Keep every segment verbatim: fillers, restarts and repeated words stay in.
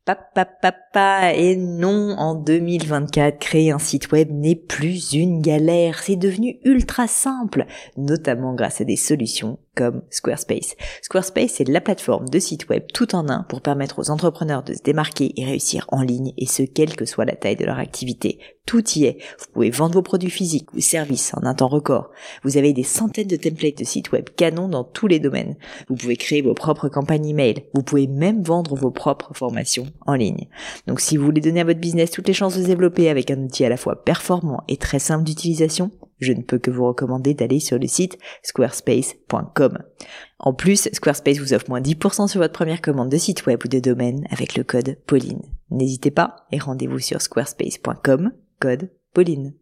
Papa, papa, et non, en deux mille vingt-quatre, créer un site web n'est plus une galère, c'est devenu ultra simple, notamment grâce à des solutions comme Squarespace. Squarespace, c'est la plateforme de site web tout en un pour permettre aux entrepreneurs de se démarquer et réussir en ligne, et ce, quelle que soit la taille de leur activité. Tout y est. Vous pouvez vendre vos produits physiques ou services en un temps record. Vous avez des centaines de templates de sites web canons dans tous les domaines. Vous pouvez créer vos propres campagnes email. Vous pouvez même vendre vos propres formations en ligne. Donc si vous voulez donner à votre business toutes les chances de se développer avec un outil à la fois performant et très simple d'utilisation, je ne peux que vous recommander d'aller sur le site squarespace point com. En plus, Squarespace vous offre moins dix pour cent sur votre première commande de site web ou de domaine avec le code Pauline. N'hésitez pas et rendez-vous sur squarespace point com, code Pauline.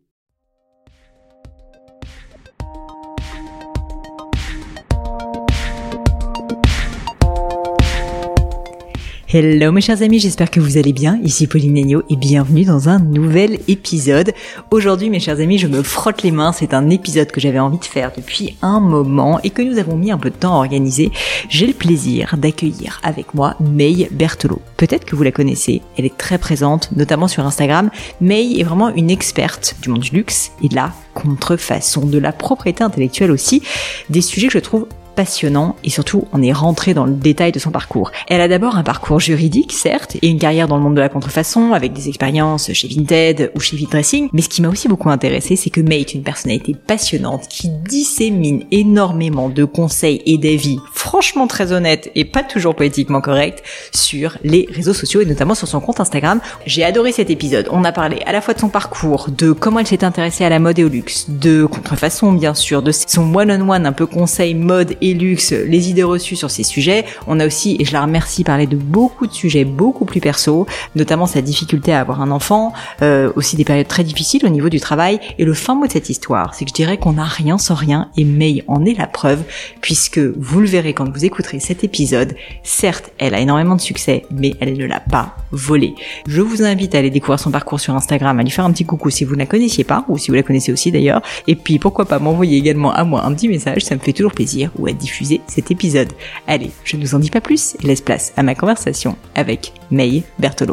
Hello mes chers amis, j'espère que vous allez bien, ici Pauline Legnaud et bienvenue dans un nouvel épisode. Aujourd'hui mes chers amis, je me frotte les mains, c'est un épisode que j'avais envie de faire depuis un moment et que nous avons mis un peu de temps à organiser. J'ai le plaisir d'accueillir avec moi May Berthelot. Peut-être que vous la connaissez, elle est très présente, notamment sur Instagram. May est vraiment une experte du monde du luxe et de la contrefaçon, de la propriété intellectuelle aussi, des sujets que je trouve passionnant et surtout on est rentré dans le détail de son parcours. Elle a d'abord un parcours juridique, certes, et une carrière dans le monde de la contrefaçon avec des expériences chez Vinted ou chez Vitdressing, mais ce qui m'a aussi beaucoup intéressé, c'est que May est une personnalité passionnante qui dissémine énormément de conseils et d'avis franchement très honnêtes et pas toujours politiquement corrects sur les réseaux sociaux et notamment sur son compte Instagram. J'ai adoré cet épisode. On a parlé à la fois de son parcours, de comment elle s'est intéressée à la mode et au luxe, de contrefaçon bien sûr, de son one-on-one un peu conseil mode et luxe, les idées reçues sur ces sujets. On a aussi, et je la remercie, parlé de beaucoup de sujets beaucoup plus perso, notamment sa difficulté à avoir un enfant, euh, aussi des périodes très difficiles au niveau du travail. Et le fin mot de cette histoire, c'est que je dirais qu'on n'a rien sans rien, et May en est la preuve, puisque vous le verrez quand vous écouterez cet épisode, certes, elle a énormément de succès, mais elle ne l'a pas volé. Je vous invite à aller découvrir son parcours sur Instagram, à lui faire un petit coucou si vous ne la connaissiez pas, ou si vous la connaissez aussi d'ailleurs, et puis pourquoi pas m'envoyer également à moi un petit message, ça me fait toujours plaisir, ou à diffuser cet épisode. Allez, je ne vous en dis pas plus et laisse place à ma conversation avec May Berthelot.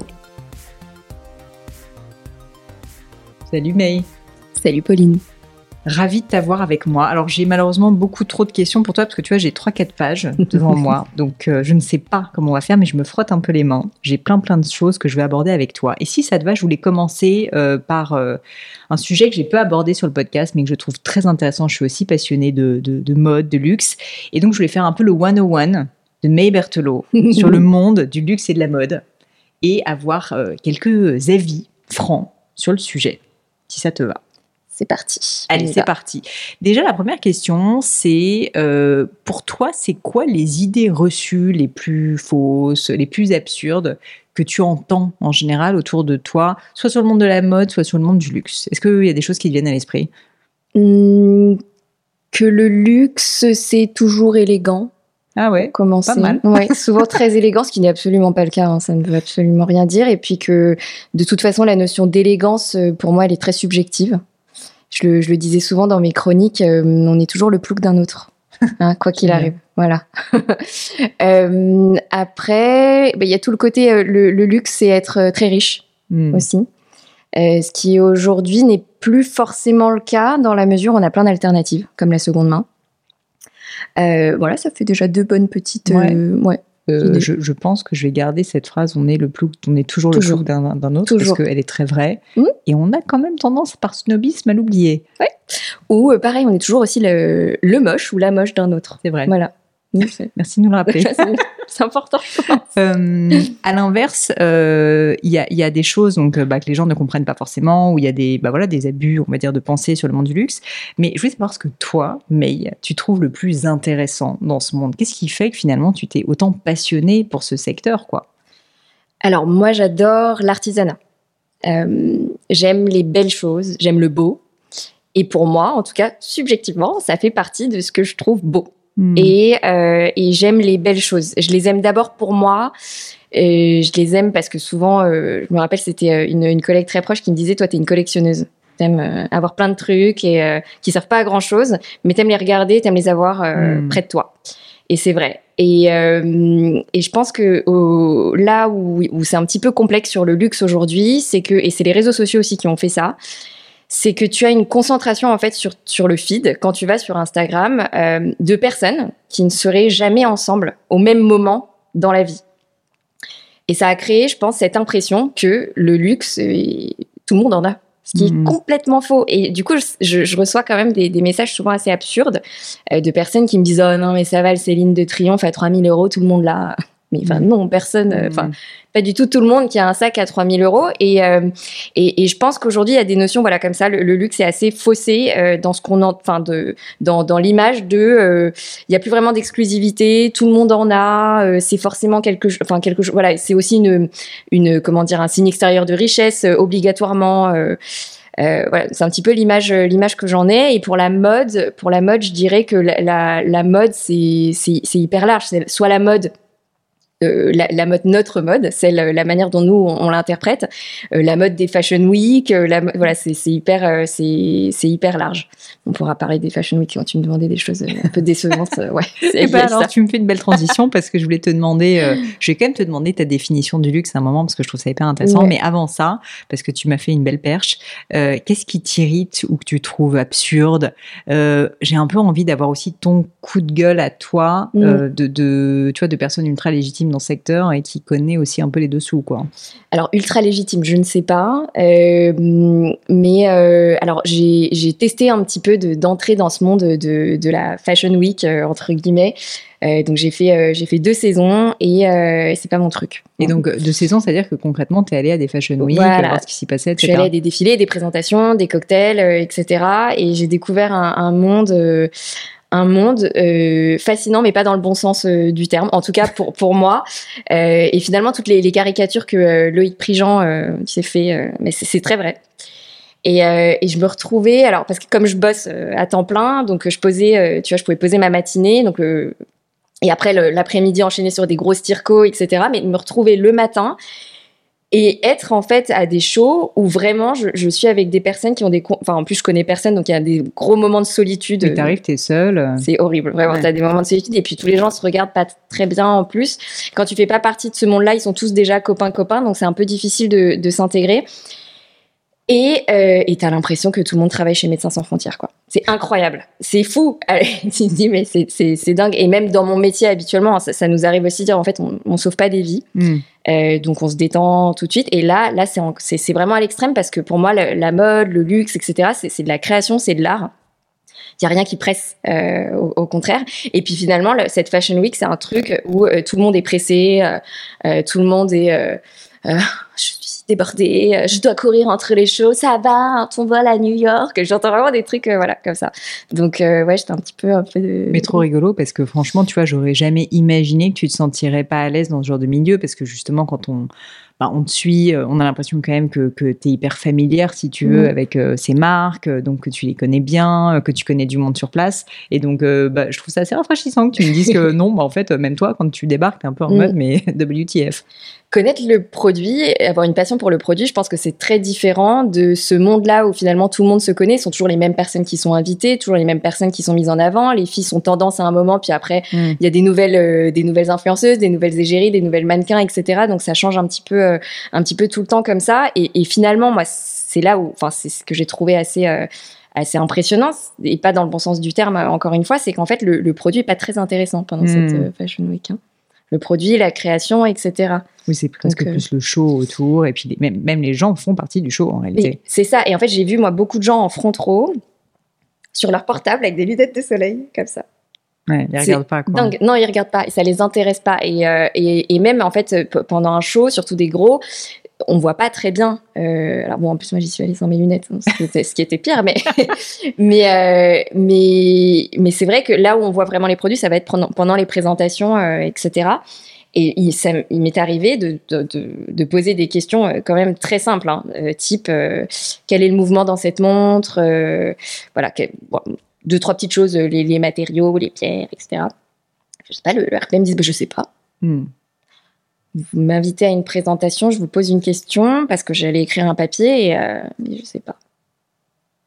Salut May. Salut Pauline. Ravie de t'avoir avec moi. Alors j'ai malheureusement beaucoup trop de questions pour toi parce que tu vois j'ai trois quatre pages devant moi, donc euh, je ne sais pas comment on va faire, mais je me frotte un peu les mains. J'ai plein plein de choses que je vais aborder avec toi. Et si ça te va, je voulais commencer euh, par euh, un sujet que j'ai peu abordé sur le podcast, mais que je trouve très intéressant. Je suis aussi passionnée de, de, de mode, de luxe, et donc je voulais faire un peu le one oh one de May Berthelot sur le monde du luxe et de la mode, et avoir euh, quelques avis francs sur le sujet, si ça te va. C'est parti. Allez, c'est parti. Déjà, la première question, c'est euh, pour toi, c'est quoi les idées reçues les plus fausses, les plus absurdes que tu entends en général autour de toi, soit sur le monde de la mode, soit sur le monde du luxe? Est-ce qu'il y a des choses qui te viennent à l'esprit? mmh, Que le luxe, c'est toujours élégant. Ah ouais, commencer. Pas mal. Ouais, souvent très élégant, ce qui n'est absolument pas le cas, hein, ça ne veut absolument rien dire. Et puis que, de toute façon, la notion d'élégance, pour moi, elle est très subjective. Je le, je le disais souvent dans mes chroniques, euh, on est toujours le plouc d'un autre, hein, quoi qu'il arrive. Voilà. euh, après, bah, y a tout le côté, euh, le, le luxe, c'est être euh, très riche mmh. aussi. Euh, ce qui aujourd'hui n'est plus forcément le cas dans la mesure où on a plein d'alternatives, comme la seconde main. Euh, voilà, ça fait déjà deux bonnes petites... Ouais. Euh, ouais. Euh, je, je pense que je vais garder cette phrase, on est, le plouc, on est toujours, toujours le plouc d'un, d'un autre, toujours. Parce qu'elle est très vraie. Mmh. Et on a quand même tendance, par snobisme, à l'oublier. Ouais. Ou euh, pareil, on est toujours aussi le, le moche ou la moche d'un autre. C'est vrai. Voilà. Merci de nous le rappeler. c'est, c'est important. euh, à l'inverse, il euh, y, a, y a des choses donc, bah, que les gens ne comprennent pas forcément, où il y a des, bah, voilà, des abus, on va dire, de pensée sur le monde du luxe. Mais je voulais savoir ce que toi, May, tu trouves le plus intéressant dans ce monde. Qu'est-ce qui fait que finalement tu t'es autant passionnée pour ce secteur, quoi? Alors moi, j'adore l'artisanat. Euh, j'aime les belles choses, j'aime le beau. Et pour moi, en tout cas, subjectivement, ça fait partie de ce que je trouve beau. Mmh. Et, euh, et j'aime les belles choses. Je les aime d'abord pour moi. Et je les aime parce que souvent, euh, je me rappelle, c'était une, une collègue très proche qui me disait « Toi, t'es une collectionneuse. T'aimes euh, avoir plein de trucs et, euh, qui servent pas à grand-chose, mais t'aimes les regarder, t'aimes les avoir euh, mmh. près de toi. » Et c'est vrai. Et, euh, et je pense que au, là où, où c'est un petit peu complexe sur le luxe aujourd'hui, c'est que, et c'est les réseaux sociaux aussi qui ont fait ça, c'est que tu as une concentration en fait sur, sur le feed, quand tu vas sur Instagram, euh, de personnes qui ne seraient jamais ensemble au même moment dans la vie. Et ça a créé, je pense, cette impression que le luxe, euh, tout le monde en a. Ce qui mmh. est complètement faux. Et du coup, je, je reçois quand même des, des messages souvent assez absurdes euh, de personnes qui me disent « Oh non, mais ça va, le Céline de Triomphe à trois mille euros, tout le monde l'a. » Mais enfin, non, personne, enfin, mmh. pas du tout tout le monde qui a un sac à trois mille euros. Et, euh, et, et je pense qu'aujourd'hui, il y a des notions, voilà, comme ça, le, le luxe est assez faussé euh, dans ce qu'on en, enfin, de, dans, dans l'image de, euh, il y a plus vraiment d'exclusivité, tout le monde en a, euh, c'est forcément quelque chose, enfin, quelque chose, voilà, c'est aussi une, une, comment dire, un signe extérieur de richesse, euh, obligatoirement, euh, Euh, voilà, c'est un petit peu l'image, l'image que j'en ai. Et pour la mode, pour la mode, je dirais que la, la, la mode, c'est, c'est, c'est hyper large. C'est soit la mode, euh, la, la mode, notre mode, celle, la manière dont nous on, on l'interprète, euh, la mode des fashion week, euh, la, voilà, c'est, c'est hyper, euh, c'est, c'est hyper large. On pourra parler des fashion week quand tu me demandais des choses un peu décevantes. Ouais. Et ben alors, ça. Tu me fais une belle transition parce que je voulais te demander, euh, je vais quand même te demander ta définition du luxe à un moment parce que je trouve ça hyper intéressant. Ouais. Mais avant ça, parce que tu m'as fait une belle perche, euh, qu'est-ce qui t'irrite ou que tu trouves absurde? euh, J'ai un peu envie d'avoir aussi ton coup de gueule à toi, mm. euh, de, de, tu vois, de personnes ultra légitimes dans ce secteur et qui connaît aussi un peu les dessous, quoi. Alors ultra légitime, je ne sais pas, euh, mais euh, alors j'ai, j'ai testé un petit peu de, d'entrer dans ce monde de, de la Fashion Week euh, entre guillemets. Euh, donc j'ai fait euh, j'ai fait deux saisons et euh, c'est pas mon truc. Et donc deux saisons, c'est-à-dire que concrètement t'es allée à des Fashion Week, voilà. voir ce qui s'y passait, et cetera. Je suis allée à des défilés, des présentations, des cocktails, euh, et cetera. Et j'ai découvert un, un monde. Euh, un monde euh, fascinant, mais pas dans le bon sens euh, du terme, en tout cas pour pour moi. Euh, et finalement, toutes les, les caricatures que euh, Loïc Prigent euh, s'est fait, euh, mais c'est, c'est très vrai. Et, euh, et je me retrouvais, alors parce que comme je bosse euh, à temps plein, donc je posais, euh, tu vois, je pouvais poser ma matinée, donc le, et après le, l'après-midi enchaîner sur des grosses tircos, et cetera. Mais me retrouver le matin. Et être en fait à des shows où vraiment je, je suis avec des personnes qui ont des... Enfin en plus je connais personne donc il y a des gros moments de solitude. Et t'arrives, t'es seule. C'est horrible, vraiment, ouais. T'as des moments de solitude et puis tous les gens se regardent pas très bien en plus. Quand tu fais pas partie de ce monde-là, ils sont tous déjà copains-copains donc c'est un peu difficile de, de s'intégrer. Et euh, et t'as l'impression que tout le monde travaille chez Médecins Sans Frontières, quoi. C'est incroyable, c'est fou. Allez, tu te dis mais c'est c'est c'est dingue. Et même dans mon métier habituellement, ça, ça nous arrive aussi de dire en fait on, on sauve pas des vies, mm. euh, donc on se détend tout de suite. Et là là c'est en, c'est c'est vraiment à l'extrême parce que pour moi la, la mode, le luxe, et cetera. C'est c'est de la création, c'est de l'art. Il y a rien qui presse, euh, au, au contraire. Et puis finalement le, cette Fashion Week c'est un truc où euh, tout le monde est pressé, euh, euh, tout le monde est euh, euh, je suis débordée, je dois courir entre les shows, ça va, ton vol à New York, j'entends vraiment des trucs, euh, voilà, comme ça. Donc, euh, ouais, j'étais un petit peu, un peu de... Mais trop rigolo, parce que franchement, tu vois, j'aurais jamais imaginé que tu te sentirais pas à l'aise dans ce genre de milieu, parce que justement, quand on... Bah, on te suit, on a l'impression quand même que, que tu es hyper familière, si tu veux, mmh. avec euh, ces marques, donc que tu les connais bien, que tu connais du monde sur place. Et donc, euh, bah, je trouve ça assez rafraîchissant que tu me dises que non, bah, en fait, même toi, quand tu débarques, t'es un peu en mmh. mode, mais W T F. Connaître le produit, avoir une passion pour le produit, je pense que c'est très différent de ce monde-là où finalement tout le monde se connaît. Ce sont toujours les mêmes personnes qui sont invitées, toujours les mêmes personnes qui sont mises en avant. Les filles sont tendance à un moment, puis après, il mmh. y a des nouvelles, euh, des nouvelles influenceuses, des nouvelles égéries, des nouvelles mannequins, et cetera. Donc ça change un petit peu, euh, un petit peu tout le temps comme ça. Et, et finalement, moi, c'est là où, enfin, c'est ce que j'ai trouvé assez, euh, assez impressionnant, et pas dans le bon sens du terme. Encore une fois, c'est qu'en fait, le, le produit est pas très intéressant pendant mmh. cette euh, Fashion Week. Hein. Le produit, la création, et cetera. Oui, c'est presque Donc, plus euh... le show autour. Et puis, les, même, même les gens font partie du show, en réalité. Et c'est ça. Et en fait, j'ai vu, moi, beaucoup de gens en front row, sur leur portable, avec des lunettes de soleil, comme ça. Ouais, ils regardent pas, quoi. Dingue. Non, ils regardent pas. Et ça les intéresse pas. Et, euh, et, et même, en fait, p- pendant un show, surtout des gros, on voit pas très bien. Euh, alors bon, en plus, moi, j'y suis allée sans mes lunettes, hein, ce, qui était, ce qui était pire. Mais, mais, euh, mais, mais c'est vrai que là où on voit vraiment les produits, ça va être pendant, pendant les présentations, euh, et cetera. Et il, ça, il m'est arrivé de, de, de, de poser des questions euh, quand même très simples, hein, euh, type euh, quel est le mouvement dans cette montre, euh, voilà, que, bon, deux trois petites choses, les, les matériaux, les pierres, et cetera. Je sais pas, le, le R P M me dit bah, je sais pas. Hmm. Vous m'invitez à une présentation, je vous pose une question parce que j'allais écrire un papier et euh, je sais pas.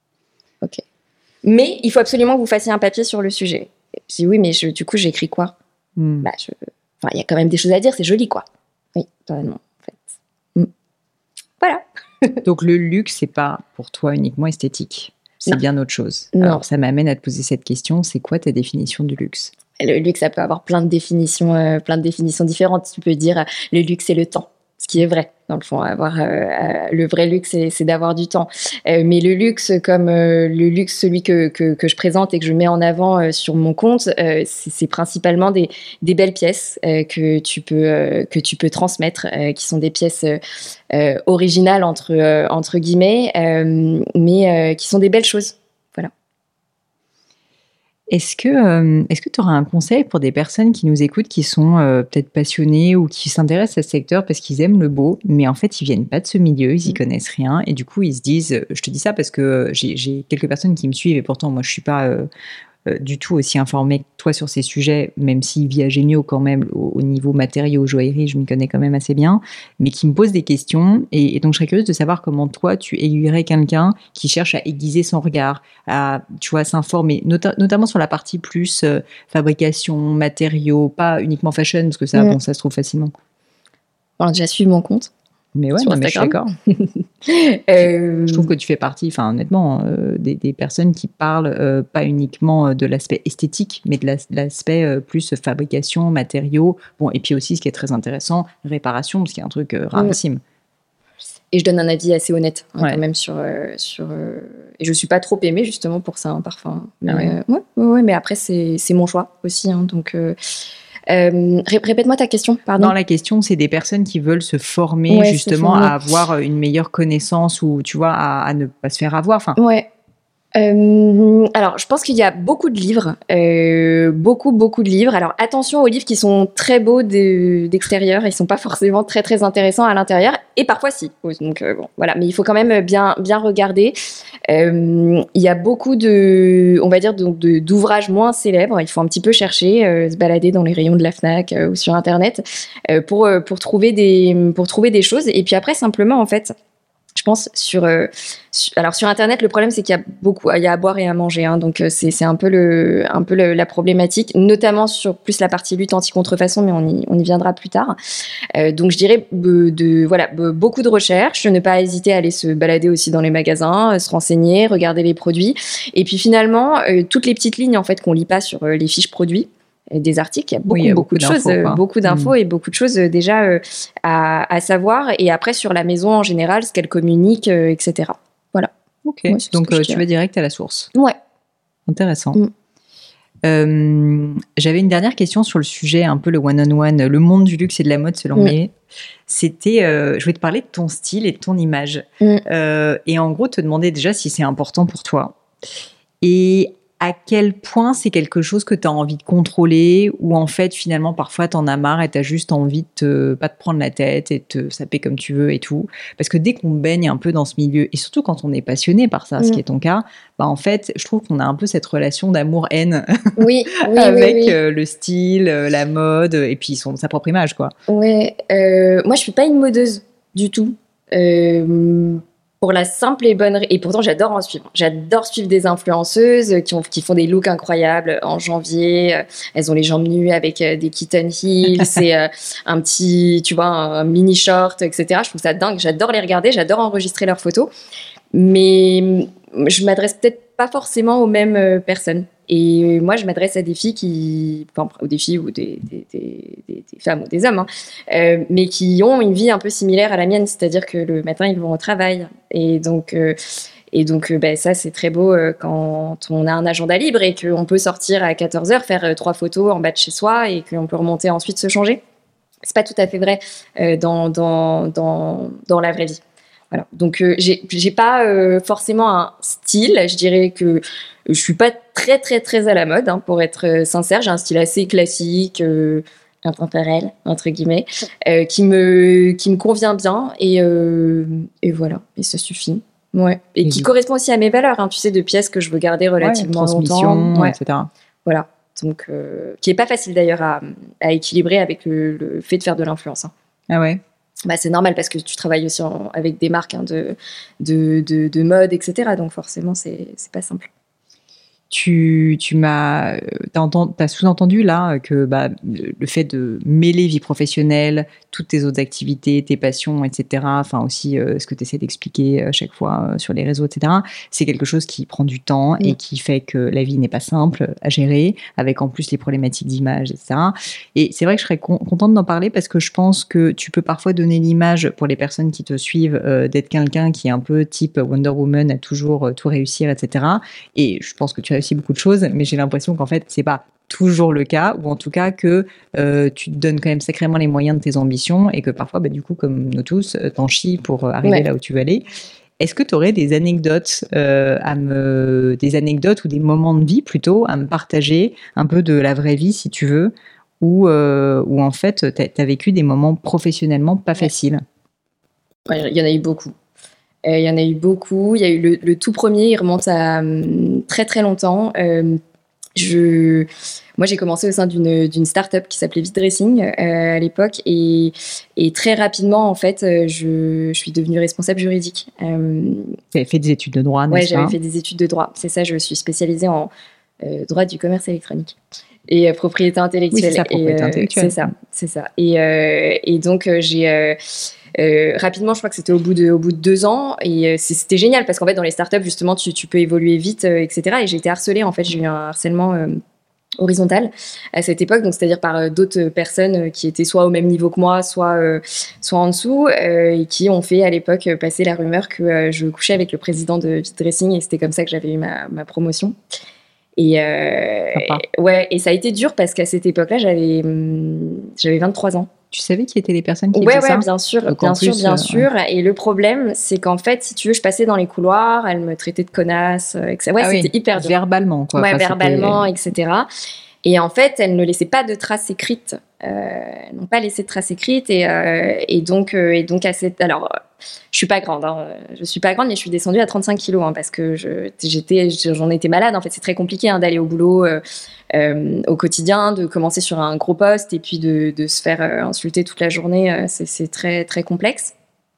Ok. Mais il faut absolument que vous fassiez un papier sur le sujet. Je dis oui, mais je, du coup j'écris quoi? mm. bah, je... enfin, il y a quand même des choses à dire, c'est joli, quoi. Oui, totalement, en fait. Mm. Voilà. Donc, le luxe, c'est pas pour toi uniquement esthétique. C'est non. bien autre chose. Non. Alors, ça m'amène à te poser cette question. C'est quoi ta définition du luxe ? Le luxe, ça peut avoir plein de définitions, euh, plein de définitions différentes. Tu peux dire euh, le luxe, c'est le temps. Ce qui est vrai, dans le fond, avoir euh, euh, le vrai luxe, c'est, c'est d'avoir du temps. Euh, mais le luxe, comme euh, le luxe, celui que, que que je présente et que je mets en avant euh, sur mon compte, euh, c'est, c'est principalement des des belles pièces euh, que tu peux euh, que tu peux transmettre, euh, qui sont des pièces euh, euh, originales entre euh, entre guillemets, euh, mais euh, qui sont des belles choses. Voilà. Est-ce que euh, est-ce que tu auras un conseil pour des personnes qui nous écoutent, qui sont euh, peut-être passionnées ou qui s'intéressent à ce secteur parce qu'ils aiment le beau, mais en fait ils viennent pas de ce milieu, ils y connaissent rien et du coup ils se disent, je te dis ça parce que j'ai, j'ai quelques personnes qui me suivent et pourtant moi je suis pas euh, euh, du tout aussi informée que toi sur ces sujets, même si via Gemio quand même au, au niveau matériaux, joaillerie, je m'y connais quand même assez bien, mais qui me posent des questions et, et donc je serais curieuse de savoir comment toi tu aiguillerais quelqu'un qui cherche à aiguiser son regard, à tu vois s'informer, nota- notamment sur la partie plus euh, fabrication, matériaux, pas uniquement fashion parce que ça, mmh. bon, ça se trouve facilement. Bon, déjà suivre mon compte. Mais ouais, sur non, mais je suis d'accord. euh... Je trouve que tu fais partie, enfin honnêtement, euh, des, des personnes qui parlent euh, pas uniquement de l'aspect esthétique, mais de, la, de l'aspect euh, plus fabrication, matériaux, bon, et puis aussi ce qui est très intéressant, réparation, ce qui est un truc euh, rarissime. Et je donne un avis assez honnête hein, ouais. quand même sur euh, sur. Euh... Et je suis pas trop aimée justement pour ça, un parfum. Mais, ah ouais. Euh, ouais, ouais, ouais, mais après c'est c'est mon choix aussi, hein, donc. Euh... Euh, répète-moi ta question, pardon. Non, la question, c'est des personnes qui veulent se former ouais, justement à avoir une meilleure connaissance ou, tu vois, à, à ne pas se faire avoir. Enfin. Ouais. Euh, alors, je pense qu'il y a beaucoup de livres, euh, beaucoup, beaucoup de livres. Alors, attention aux livres qui sont très beaux de, d'extérieur, ils sont pas forcément très, très intéressants à l'intérieur, et parfois si. Donc euh, bon, voilà. Mais il faut quand même bien, bien regarder. Euh, il y a beaucoup de, on va dire, donc de, d'ouvrages moins célèbres. Il faut un petit peu chercher, euh, se balader dans les rayons de la Fnac euh, ou sur Internet euh, pour pour trouver des, pour trouver des choses. Et puis après, simplement, en fait. Je pense sur, euh, sur alors sur internet le problème c'est qu'il y a beaucoup il y a à boire et à manger hein, donc euh, c'est c'est un peu le un peu le, la problématique notamment sur plus la partie lutte anti-contrefaçon mais on y on y viendra plus tard euh, donc je dirais de, de voilà beaucoup de recherches, ne pas hésiter à aller se balader aussi dans les magasins, se renseigner, regarder les produits et puis finalement euh, toutes les petites lignes en fait qu'on lit pas sur euh, les fiches produits des articles, il y a beaucoup, oui, il y a beaucoup, beaucoup de choses, quoi. beaucoup d'infos mmh. et beaucoup de choses euh, déjà euh, à, à savoir. Et après, sur la maison en général, ce qu'elle communique, euh, et cetera. Voilà. Ok, ouais, donc euh, tu vas direct à la source. Ouais. Intéressant. Mmh. Euh, j'avais une dernière question sur le sujet, un peu le one-on-one, le monde du luxe et de la mode selon moi. Mmh. C'était, euh, je voulais te parler de ton style et de ton image. Mmh. Euh, et en gros, te demander déjà si c'est important pour toi. Et à quel point c'est quelque chose que tu as envie de contrôler ou en fait finalement parfois t'en as marre et t'as juste envie de te, pas te prendre la tête et de te saper comme tu veux et tout, parce que dès qu'on baigne un peu dans ce milieu et surtout quand on est passionné par ça, mmh. ce qui est ton cas, bah en fait je trouve qu'on a un peu cette relation d'amour-haine oui, oui, avec oui, oui. Euh, le style, la mode et puis son, sa propre image quoi. Ouais, euh, moi je suis pas une modeuse du tout. Euh, Pour la simple et bonne... Et pourtant, j'adore en suivre. J'adore suivre des influenceuses qui, ont, qui font des looks incroyables en janvier. Elles ont les jambes nues avec des kitten heels, c'est euh, un petit, tu vois, un mini short, et cetera. Je trouve ça dingue. J'adore les regarder, j'adore enregistrer leurs photos. Mais je m'adresse peut-être pas forcément aux mêmes personnes. Et moi, je m'adresse à des filles qui, enfin, aux des filles ou des, des, des, des, des femmes ou des hommes, hein, euh, mais qui ont une vie un peu similaire à la mienne, c'est-à-dire que le matin, ils vont au travail. Et donc, euh, et donc, euh, ben, ça, c'est très beau euh, quand on a un agenda libre et qu'on peut sortir à quatorze heures, faire euh, trois photos en bas de chez soi et qu'on peut remonter ensuite se changer. C'est pas tout à fait vrai euh, dans, dans, dans, dans la vraie vie. Voilà. Donc, euh, j'ai, j'ai pas euh, forcément un style. Je dirais que je suis pas très, très, très à la mode, hein, pour être sincère. J'ai un style assez classique, euh, intemporel, entre guillemets, euh, qui, me, qui me convient bien. Et, euh, et voilà. Et ça suffit. Ouais. Et, et qui correspond aussi à mes valeurs, hein, tu sais, de pièces que je veux garder relativement ouais, longtemps. Ouais. et cetera. Voilà. Donc, euh, qui est pas facile d'ailleurs à, à équilibrer avec le, le fait de faire de l'influence. Hein. Ah ouais. Bah, c'est normal parce que tu travailles aussi en, avec des marques hein, de, de, de, de mode, et cetera. Donc forcément, c'est, c'est pas simple. Tu, tu m'as, t'as, entendu, t'as sous-entendu là que bah, le fait de mêler vie professionnelle, toutes tes autres activités, tes passions, et cetera, enfin aussi euh, ce que tu essaies d'expliquer à chaque fois euh, sur les réseaux, et cetera, c'est quelque chose qui prend du temps mmh. et qui fait que la vie n'est pas simple à gérer, avec en plus les problématiques d'image, et cetera. Et c'est vrai que je serais con- contente d'en parler parce que je pense que tu peux parfois donner l'image pour les personnes qui te suivent euh, d'être quelqu'un qui est un peu type Wonder Woman, à toujours euh, tout réussir, et cetera. Et je pense que tu as aussi beaucoup de choses, mais j'ai l'impression qu'en fait, c'est pas toujours le cas, ou en tout cas que euh, tu te donnes quand même sacrément les moyens de tes ambitions et que parfois, bah, du coup, comme nous tous, t'en chies pour arriver ouais. là où tu veux aller. Est-ce que tu aurais des anecdotes euh, à me, des anecdotes ou des moments de vie plutôt à me partager, un peu de la vraie vie si tu veux, où, euh, où en fait, tu as vécu des moments professionnellement pas faciles? Il ouais, y en a eu beaucoup. Il euh, y en a eu beaucoup. Il y a eu le, le tout premier, il remonte à um, très très longtemps. Euh, je, moi, j'ai commencé au sein d'une, d'une start-up qui s'appelait Vite Dressing euh, à l'époque, et, et très rapidement, en fait, je, je suis devenue responsable juridique. Euh, tu avais fait des études de droit, n'est-ce ouais, pas? j'avais fait des études de droit. C'est ça, je suis spécialisée en euh, droit du commerce électronique et euh, propriété intellectuelle. Oui, c'est ça, propriété et, euh, intellectuelle. C'est ça, c'est ça. Et, euh, et donc, euh, j'ai euh, Euh, rapidement, je crois que c'était au bout de, au bout de deux ans, et euh, c'était génial parce qu'en fait, dans les startups, justement, tu, tu peux évoluer vite, euh, et cetera. Et j'ai été harcelée, en fait, j'ai eu un harcèlement euh, horizontal à cette époque, donc c'est-à-dire par euh, d'autres personnes qui étaient soit au même niveau que moi, soit, euh, soit en dessous, euh, et qui ont fait à l'époque passer la rumeur que euh, je couchais avec le président de Vite Dressing, et c'était comme ça que j'avais eu ma, ma promotion. Et, euh, ouais, et ça a été dur parce qu'à cette époque-là, j'avais, j'avais vingt-trois ans. Tu savais qui étaient les personnes qui ouais, faisaient ouais, ça? bien sûr, Donc, bien sûr, plus, bien euh, sûr. Ouais. Et le problème, c'est qu'en fait, si tu veux, je passais dans les couloirs, elle me traitait de connasse, et cetera. Ouais, ah c'était oui, hyper dur. Verbalement, quoi. Ouais, enfin, verbalement, c'était... et cetera. Et en fait, elles ne laissaient pas de traces écrites. Euh, elles n'ont pas laissé de traces écrites. Et, euh, et donc, euh, et donc à cette... alors, je suis pas grande. Hein. Je suis pas grande, mais je suis descendue à trente-cinq kilos hein, parce que je, j'étais, j'en étais malade. En fait, c'est très compliqué hein, d'aller au boulot euh, euh, au quotidien, de commencer sur un gros poste et puis de, de se faire euh, insulter toute la journée. Euh, c'est, c'est très, très complexe.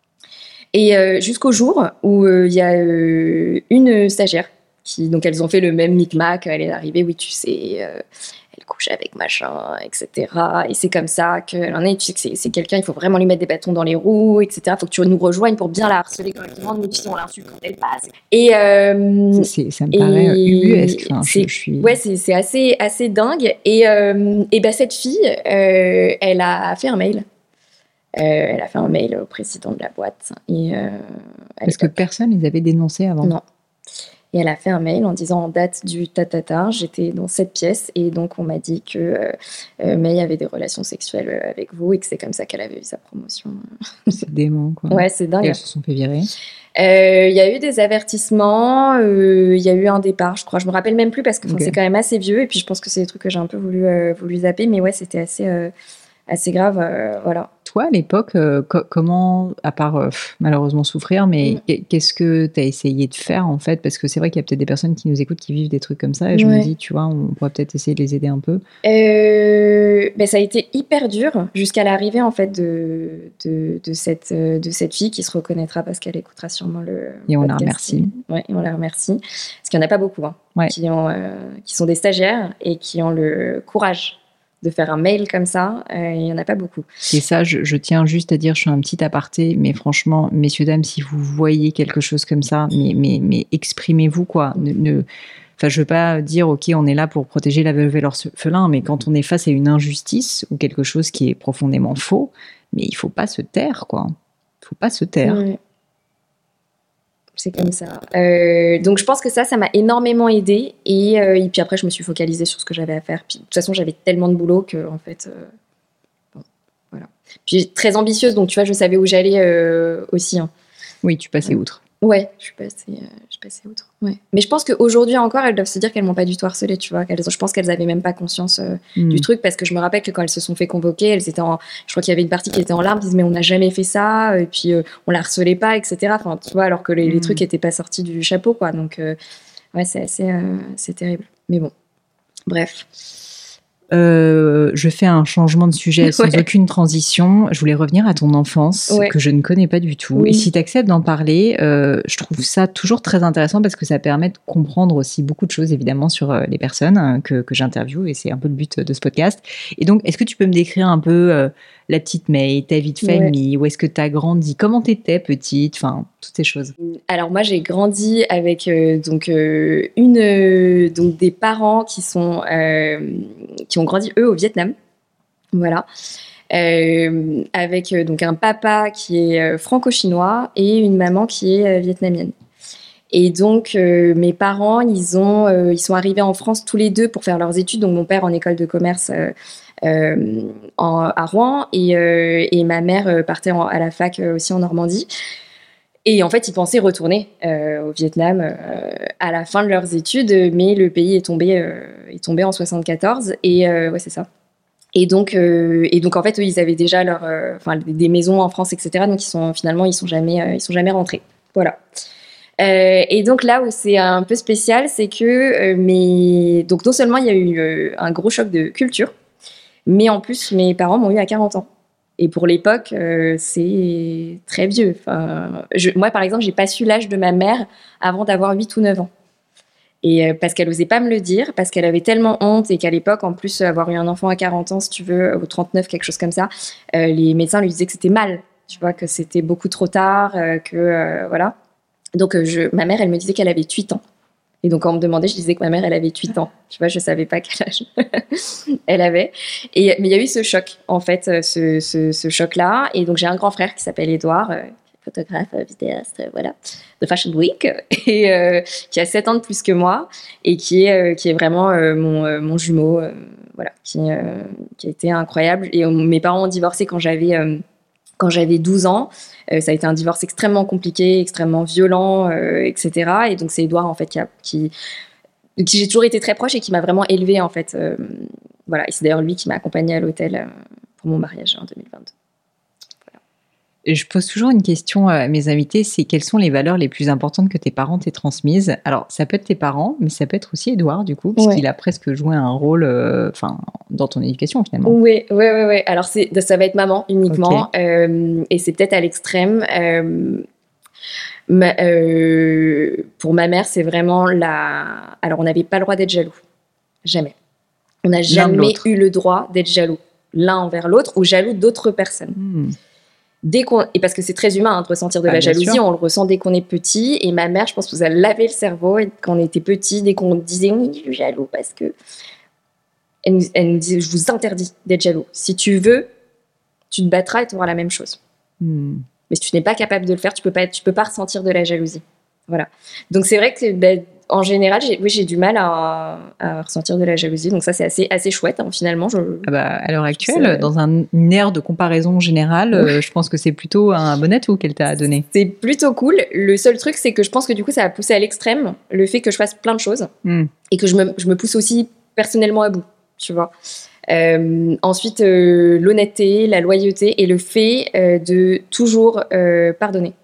Et euh, jusqu'au jour où il euh, y a euh, une stagiaire qui, donc elles ont fait le même micmac. Elle est arrivée, oui, tu sais, euh, elle couche avec machin, et cetera. Et c'est comme ça qu'elle en est. Tu sais que c'est, c'est quelqu'un, il faut vraiment lui mettre des bâtons dans les roues, et cetera. Il faut que tu nous rejoignes pour bien la harceler correctement. Nous, tu sais, on l'insulte quand elle passe. Et euh, c'est, ça me paraît ubuesque. Enfin, c'est, je, je suis... Ouais, c'est, c'est assez, assez dingue. Et, euh, et ben cette fille, euh, elle a fait un mail. Euh, elle a fait un mail au président de la boîte. Et, euh, Parce que personne les avait dénoncés avant. Non. Et elle a fait un mail en disant en date du tatata, j'étais dans cette pièce et donc on m'a dit que euh, May avait des relations sexuelles avec vous et que c'est comme ça qu'elle avait eu sa promotion. C'est dément, quoi. Ouais, c'est dingue. Et elles se sont fait virer. Il euh, y a eu des avertissements, il euh, y a eu un départ, je crois. Je me rappelle même plus parce que okay. c'est quand même assez vieux et puis je pense que c'est des trucs que j'ai un peu voulu, euh, voulu zapper, mais ouais, c'était assez, euh, assez grave, euh, voilà. Toi, à l'époque, euh, co- comment, à part euh, malheureusement souffrir, mais mm. qu'est-ce que tu as essayé de faire en fait? Parce que c'est vrai qu'il y a peut-être des personnes qui nous écoutent qui vivent des trucs comme ça et je ouais. me dis, tu vois, on pourrait peut-être essayer de les aider un peu. Euh, ben, ça a été hyper dur jusqu'à l'arrivée en fait de, de, de, cette, de cette fille qui se reconnaîtra parce qu'elle écoutera sûrement le Et on la remercie. Ouais, et on la remercie. Parce qu'il n'y en a pas beaucoup hein, ouais. qui, ont, euh, qui sont des stagiaires et qui ont le courage de faire un mail comme ça, euh, il n'y en a pas beaucoup. Et ça, je, je tiens juste à dire, je fais un petit aparté, mais franchement, messieurs, dames, si vous voyez quelque chose comme ça, mais, mais, mais exprimez-vous, quoi. Ne, ne, enfin, je ne veux pas dire, OK, on est là pour protéger la veuve et l'orphelin, mais quand on est face à une injustice ou quelque chose qui est profondément faux, mais il ne faut pas se taire, quoi. Il ne faut pas se taire. Ouais. C'est comme ça. Euh, donc je pense que ça, ça m'a énormément aidée. Et, euh, et puis après, je me suis focalisée sur ce que j'avais à faire. Puis de toute façon, j'avais tellement de boulot que en fait, euh, bon, voilà. Puis très ambitieuse, donc tu vois, je savais où j'allais euh, aussi. Hein. Oui, tu passais ouais. outre. Ouais, je suis passée, euh, je passais outre. Ouais. Mais je pense qu'aujourd'hui encore, elles doivent se dire qu'elles m'ont pas du tout harcelée, tu vois. Qu'elles, je pense qu'elles avaient même pas conscience euh, mm. du truc parce que je me rappelle que quand elles se sont fait convoquer, elles étaient en, je crois qu'il y avait une partie qui était en larmes, disent mais on n'a jamais fait ça, et puis euh, on la harcelait pas, et cetera. Enfin, tu vois, alors que les, mm. les trucs étaient pas sortis du chapeau, quoi. Donc, euh, ouais, c'est assez, euh, c'est terrible. Mais bon, bref. Euh, je fais un changement de sujet sans ouais. aucune transition. Je voulais revenir à ton enfance, ouais. que je ne connais pas du tout. Oui. Et si tu acceptes d'en parler, euh, je trouve ça toujours très intéressant parce que ça permet de comprendre aussi beaucoup de choses, évidemment, sur euh, les personnes hein, que, que j'interviewe. Et c'est un peu le but de ce podcast. Et donc, est-ce que tu peux me décrire un peu euh, la petite May, ta vie de famille, ouais. où est-ce que tu as grandi, comment tu étais petite, enfin, toutes ces choses. Alors, moi, j'ai grandi avec euh, donc, euh, une, euh, donc, des parents qui sont... Euh, qui ont grandi, eux, au Vietnam. Voilà. Euh, avec euh, donc un papa qui est euh, franco-chinois et une maman qui est euh, vietnamienne. Et donc, euh, mes parents, ils, ont, euh, ils sont arrivés en France tous les deux pour faire leurs études. Donc, mon père en école de commerce euh, euh, en, à Rouen et, euh, et ma mère partait en, à la fac euh, aussi en Normandie. Et en fait, ils pensaient retourner euh, au Vietnam euh, à la fin de leurs études, mais le pays est tombé, euh, est tombé en soixante-quatorze. Et euh, ouais, c'est ça. Et donc, euh, et donc, en fait, eux, ils avaient déjà leur, euh, enfin, des maisons en France, et cetera. Donc, ils sont finalement, ils sont jamais, euh, ils sont jamais rentrés. Voilà. Euh, et donc là où c'est un peu spécial, c'est que euh, mes, donc non seulement il y a eu euh, un gros choc de culture, mais en plus mes parents m'ont eu à quarante ans. Et pour l'époque, euh, c'est très vieux. Enfin, je, moi, par exemple, j'ai pas su l'âge de ma mère avant d'avoir huit ou neuf ans. Et euh, parce qu'elle osait pas me le dire, parce qu'elle avait tellement honte et qu'à l'époque, en plus, avoir eu un enfant à quarante ans, si tu veux, ou trente-neuf, quelque chose comme ça, euh, les médecins lui disaient que c'était mal, tu vois, que c'était beaucoup trop tard, euh, que euh, voilà. Donc, euh, je, ma mère, elle me disait qu'elle avait huit ans. Et donc, quand on me demandait, je disais que ma mère, elle avait huit ans. Tu vois, je savais pas quel âge elle avait. Et, mais il y a eu ce choc, en fait, ce, ce, ce choc-là. Et donc, j'ai un grand frère qui s'appelle Édouard, euh, photographe, vidéaste, euh, voilà, de Fashion Week, et euh, qui a sept ans de plus que moi, et qui est, euh, qui est vraiment euh, mon, euh, mon jumeau, euh, voilà, qui, euh, qui a été incroyable. Et euh, mes parents ont divorcé quand j'avais... Euh, Quand j'avais douze ans, euh, ça a été un divorce extrêmement compliqué, extrêmement violent, euh, et cetera. Et donc, c'est Édouard, en fait, qui, a, qui, qui j'ai toujours été très proche et qui m'a vraiment élevée, en fait. Euh, voilà. Et c'est d'ailleurs lui qui m'a accompagnée à l'hôtel euh, pour mon mariage en deux mille vingt-deux. Voilà. Et je pose toujours une question à mes invités, c'est quelles sont les valeurs les plus importantes que tes parents t'aient transmises? Alors, ça peut être tes parents, mais ça peut être aussi Édouard, du coup, puisqu'il ouais. a presque joué un rôle euh, dans ton éducation, finalement. Oui, oui, oui. oui. Alors, c'est, ça va être maman, uniquement. Okay. Euh, et c'est peut-être à l'extrême. Euh, ma, euh, pour ma mère, c'est vraiment la... Alors, on n'avait pas le droit d'être jaloux. Jamais. On n'a jamais eu le droit d'être jaloux, l'un envers l'autre, ou jaloux d'autres personnes. Hmm. Dès qu'on... Et parce que c'est très humain hein, de ressentir de ah, la jalousie, sûr. On le ressent dès qu'on est petit. Et ma mère, je pense que vous a lavé le cerveau et quand on était petit, dès qu'on disait oui, je suis jaloux parce que. Elle nous, elle nous disait je vous interdis d'être jaloux. Si tu veux, tu te battras et tu auras la même chose. Hmm. Mais si tu n'es pas capable de le faire, tu peux pas, tu peux pas ressentir de la jalousie. Voilà. Donc c'est vrai que. Ben, En général, j'ai, oui, j'ai du mal à, à ressentir de la jalousie. Donc ça, c'est assez, assez chouette, hein, finalement. Je, ah bah, à l'heure actuelle, c'est... dans un, une ère de comparaison générale, euh, je pense que c'est plutôt un bon atout qu'elle t'a donné. C'est plutôt cool. Le seul truc, c'est que je pense que du coup, ça a poussé à l'extrême le fait que je fasse plein de choses mm. et que je me, je me pousse aussi personnellement à bout, tu vois. Euh, ensuite, euh, l'honnêteté, la loyauté et le fait euh, de toujours euh, pardonner.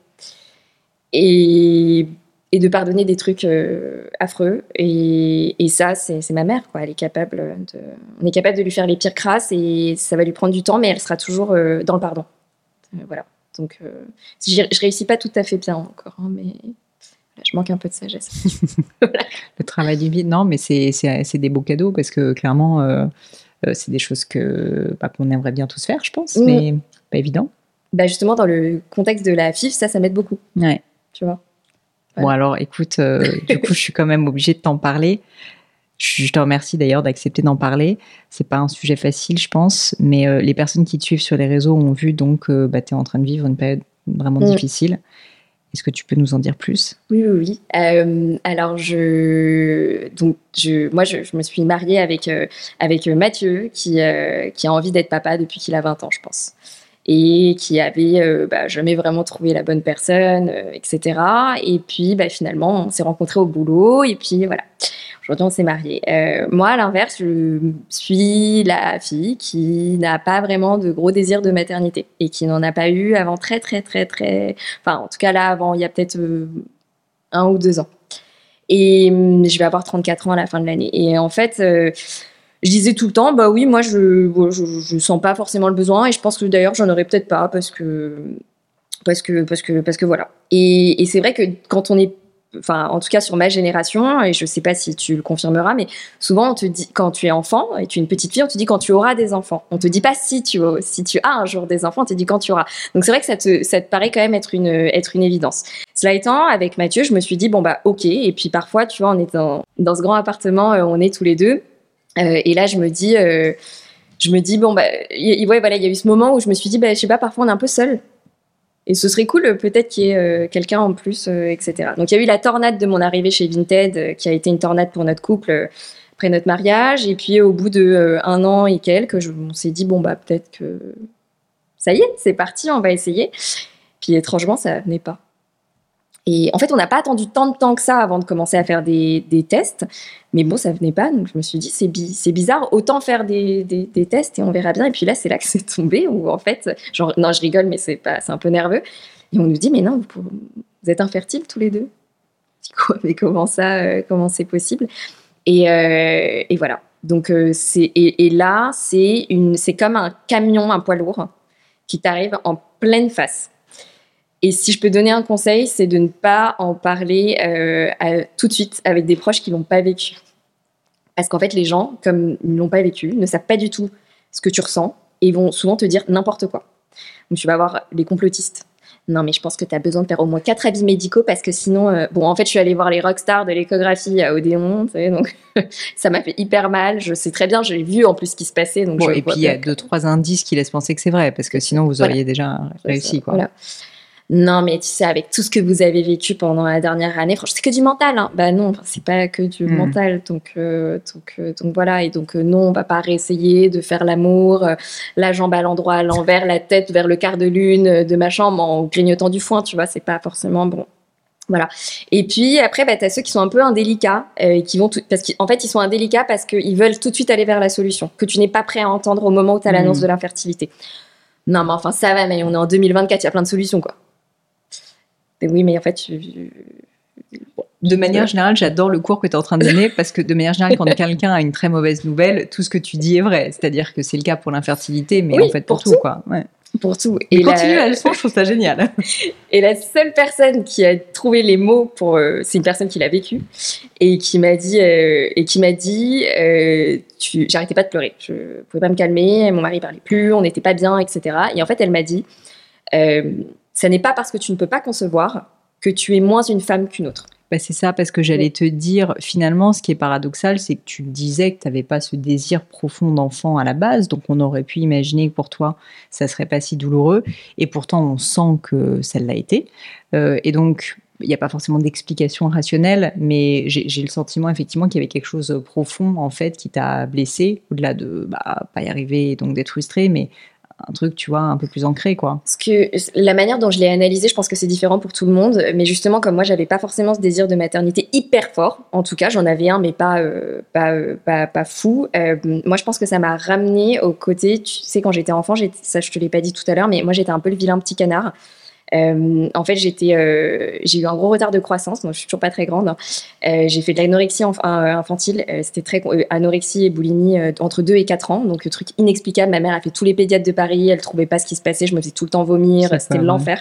Et... et de pardonner des trucs euh, affreux. Et, et ça, c'est, c'est ma mère, quoi. Elle est capable de... On est capable de lui faire les pires crasses et ça va lui prendre du temps, mais elle sera toujours euh, dans le pardon. Euh, voilà. Donc, euh, je réussis pas tout à fait bien encore, hein, mais voilà, je manque un peu de sagesse. Voilà. Le travail du vide, non, mais c'est, c'est, c'est des beaux cadeaux parce que clairement, euh, euh, c'est des choses que, bah, qu'on aimerait bien tous faire, je pense, mmh. mais pas évident. Bah justement, dans le contexte de la F I F, ça, ça m'aide beaucoup. Ouais. Tu vois. Bon alors écoute, euh, du coup je suis quand même obligée de t'en parler. Je, je te remercie d'ailleurs d'accepter d'en parler. C'est pas un sujet facile je pense, mais euh, les personnes qui te suivent sur les réseaux ont vu donc euh, bah, tu es en train de vivre une période vraiment mmh. difficile. Est-ce que tu peux nous en dire plus? Oui, oui, oui. Euh, alors je, donc je, moi je, je me suis mariée avec euh, avec Mathieu qui euh, qui a envie d'être papa depuis qu'il a vingt ans je pense. Et qui avait euh, bah, jamais vraiment trouvé la bonne personne, euh, et cetera. Et puis, bah, finalement, on s'est rencontrés au boulot, et puis voilà. Aujourd'hui, on s'est mariés. Euh, moi, à l'inverse, je suis la fille qui n'a pas vraiment de gros désirs de maternité, et qui n'en a pas eu avant très, très, très, très... Enfin, en tout cas, là, avant, il y a peut-être euh, un ou deux ans. Et euh, je vais avoir trente-quatre ans à la fin de l'année. Et en fait... Euh, je disais tout le temps, bah oui, moi, je, je, je sens pas forcément le besoin, et je pense que d'ailleurs, j'en aurais peut-être pas, parce que, parce que, parce que, parce que voilà. Et, et c'est vrai que quand on est, enfin, en tout cas sur ma génération, et je sais pas si tu le confirmeras, mais souvent on te dit, quand tu es enfant et tu es une petite fille, on te dit quand tu auras des enfants. On te dit pas si tu as, si tu as un jour des enfants, on te dit quand tu auras. Donc c'est vrai que ça te, ça te paraît quand même être une, être une évidence. Cela étant, avec Mathieu, je me suis dit bon bah ok. Et puis parfois, tu vois, on est dans, dans ce grand appartement, euh, on est tous les deux, euh, et là je me dis, euh, je me dis bon bah, y, ouais voilà, il y a eu ce moment où je me suis dit bah je sais pas, parfois on est un peu seul. Et ce serait cool, peut-être qu'il y ait euh, quelqu'un en plus, euh, et cetera. Donc, il y a eu la tornade de mon arrivée chez Vinted, euh, qui a été une tornade pour notre couple euh, après notre mariage. Et puis, au bout de euh, un an et quelques, je, on s'est dit, bon, bah, peut-être que ça y est, c'est parti, on va essayer. Puis, étrangement, ça venait pas. Et en fait, on n'a pas attendu tant de temps que ça avant de commencer à faire des, des tests. Mais bon, ça venait pas. Donc, je me suis dit, c'est, bi- c'est bizarre. Autant faire des, des, des tests et on verra bien. Et puis là, c'est là que c'est tombé. Où en fait, genre, non, je rigole, mais c'est, pas, c'est un peu nerveux. Et on nous dit, mais non, vous, pouvez, vous êtes infertiles tous les deux. Je dis quoi, mais comment ça, euh, comment c'est possible? Et, euh, et voilà. Donc, euh, c'est, et, et là, c'est, une, c'est comme un camion, un poids lourd, qui t'arrive en pleine face. Et si je peux donner un conseil, c'est de ne pas en parler euh, à, tout de suite avec des proches qui l'ont pas vécu. Parce qu'en fait, les gens, comme ils l'ont pas vécu, ne savent pas du tout ce que tu ressens et vont souvent te dire n'importe quoi. Donc tu vas avoir les complotistes. Non, mais je pense que tu as besoin de faire au moins quatre habits médicaux parce que sinon... Euh... Bon, en fait, je suis allée voir les rockstars de l'échographie à Odéon, tu sais, donc ça m'a fait hyper mal. Je sais très bien, j'ai vu en plus ce qui se passait. Donc bon, je et puis, il y a deux, trois indices qui laissent penser que c'est vrai, parce que sinon, vous auriez voilà. déjà réussi, ça, quoi. Voilà. Non, mais tu sais, avec tout ce que vous avez vécu pendant la dernière année, franchement, c'est que du mental. Hein. Bah non, c'est pas que du mmh. mental. Donc, euh, donc, euh, donc voilà. Et donc, euh, non, on va pas réessayer de faire l'amour, euh, la jambe à l'endroit à l'envers, la tête vers le quart de lune euh, de ma chambre en grignotant du foin, tu vois, c'est pas forcément bon. Voilà. Et puis après, bah, t'as ceux qui sont un peu indélicats, euh, qui vont tout... parce qu'en fait, ils sont indélicats parce qu'ils veulent tout de suite aller vers la solution, que tu n'es pas prêt à entendre au moment où t'as mmh. l'annonce de l'infertilité. Non, mais enfin, ça va, mais on est en deux mille vingt-quatre, il y a plein de solutions, quoi. Oui, mais en fait, je... de manière générale, j'adore le cours que tu es en train de donner parce que de manière générale, quand quelqu'un a une très mauvaise nouvelle, tout ce que tu dis est vrai. C'est-à-dire que c'est le cas pour l'infertilité, mais oui, en fait pour, pour tout, tout, quoi. Ouais. Pour tout. Et continue la leçon, je trouve ça génial. Et la seule personne qui a trouvé les mots pour, euh, c'est une personne qui l'a vécu et qui m'a dit, euh, et qui m'a dit, euh, tu... j'arrêtais pas de pleurer, je pouvais pas me calmer, mon mari parlait plus, on n'était pas bien, et cetera. Et en fait, elle m'a dit. Euh, Ça n'est pas parce que tu ne peux pas concevoir que tu es moins une femme qu'une autre. Bah c'est ça, parce que j'allais oui. te dire, finalement, ce qui est paradoxal, c'est que tu disais que tu n'avais pas ce désir profond d'enfant à la base, donc on aurait pu imaginer que pour toi, ça ne serait pas si douloureux, et pourtant on sent que ça l'a été. Euh, et donc, il n'y a pas forcément d'explication rationnelle, mais j'ai, j'ai le sentiment effectivement qu'il y avait quelque chose de profond, en fait, qui t'a blessé, au-delà de bah, pas y arriver et donc d'être frustré, mais un truc, tu vois, un peu plus ancré, quoi. Parce que la manière dont je l'ai analysé, je pense que c'est différent pour tout le monde. Mais justement, comme moi, j'avais pas forcément ce désir de maternité hyper fort. En tout cas, j'en avais un, mais pas, euh, pas, euh, pas, pas fou. Euh, moi, je pense que ça m'a ramené au côté, tu sais, quand j'étais enfant, j'étais, ça, je te l'ai pas dit tout à l'heure, mais moi, j'étais un peu le vilain petit canard. Euh, en fait, j'étais, euh, j'ai eu un gros retard de croissance, donc je suis toujours pas très grande. Euh, j'ai fait de l'anorexie enf- infantile, euh, c'était très euh, anorexie et boulimie euh, entre deux et quatre ans, donc le truc inexplicable. Ma mère a fait tous les pédiatres de Paris, elle trouvait pas ce qui se passait, je me faisais tout le temps vomir, c'est c'était l'enfer.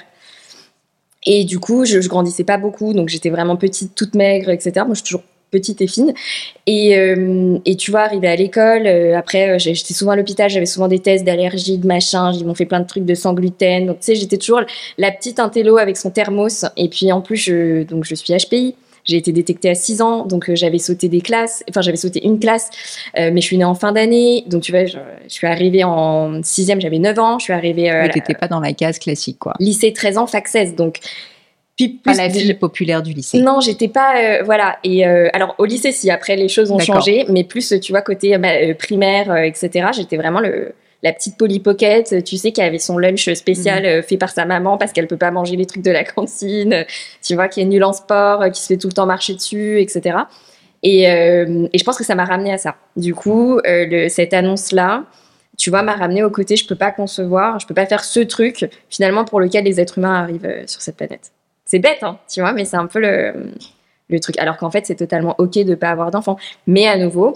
Et du coup, je, je grandissais pas beaucoup, donc j'étais vraiment petite, toute maigre, et cetera. Moi, je suis toujours petite et fine. Et, euh, et tu vois, arrivée à l'école, euh, après, euh, j'étais souvent à l'hôpital, j'avais souvent des tests d'allergie, de machin, ils m'ont fait plein de trucs de sans gluten. Donc, tu sais, j'étais toujours la petite intello avec son thermos. Et puis, en plus, je, donc, je suis H P I. J'ai été détectée à six ans, donc euh, j'avais sauté des classes, enfin j'avais sauté une classe, euh, mais je suis née en fin d'année, donc tu vois, je, je suis arrivée en sixième, j'avais neuf ans, je suis arrivée... Euh, mais t'étais pas dans la case classique, quoi. Lycée treize ans, fac seize, donc... Puis plus pas la fille populaire du lycée. Non, j'étais pas... Euh, voilà, et euh, alors au lycée, si, après les choses ont D'accord. changé, mais plus, tu vois, côté euh, primaire, euh, et cetera, j'étais vraiment le... la petite Polly Pocket, tu sais, qui avait son lunch spécial mmh. fait par sa maman parce qu'elle peut pas manger les trucs de la cantine, tu vois, qui est nulle en sport, qui se fait tout le temps marcher dessus, et cetera. Et, euh, et je pense que ça m'a ramené à ça. Du coup, euh, le, cette annonce-là, tu vois, m'a ramené au côté, je peux pas concevoir, je peux pas faire ce truc, finalement, pour lequel les êtres humains arrivent euh, sur cette planète. C'est bête, hein, tu vois, mais c'est un peu le, le truc. Alors qu'en fait, c'est totalement OK de pas avoir d'enfant. Mais à nouveau,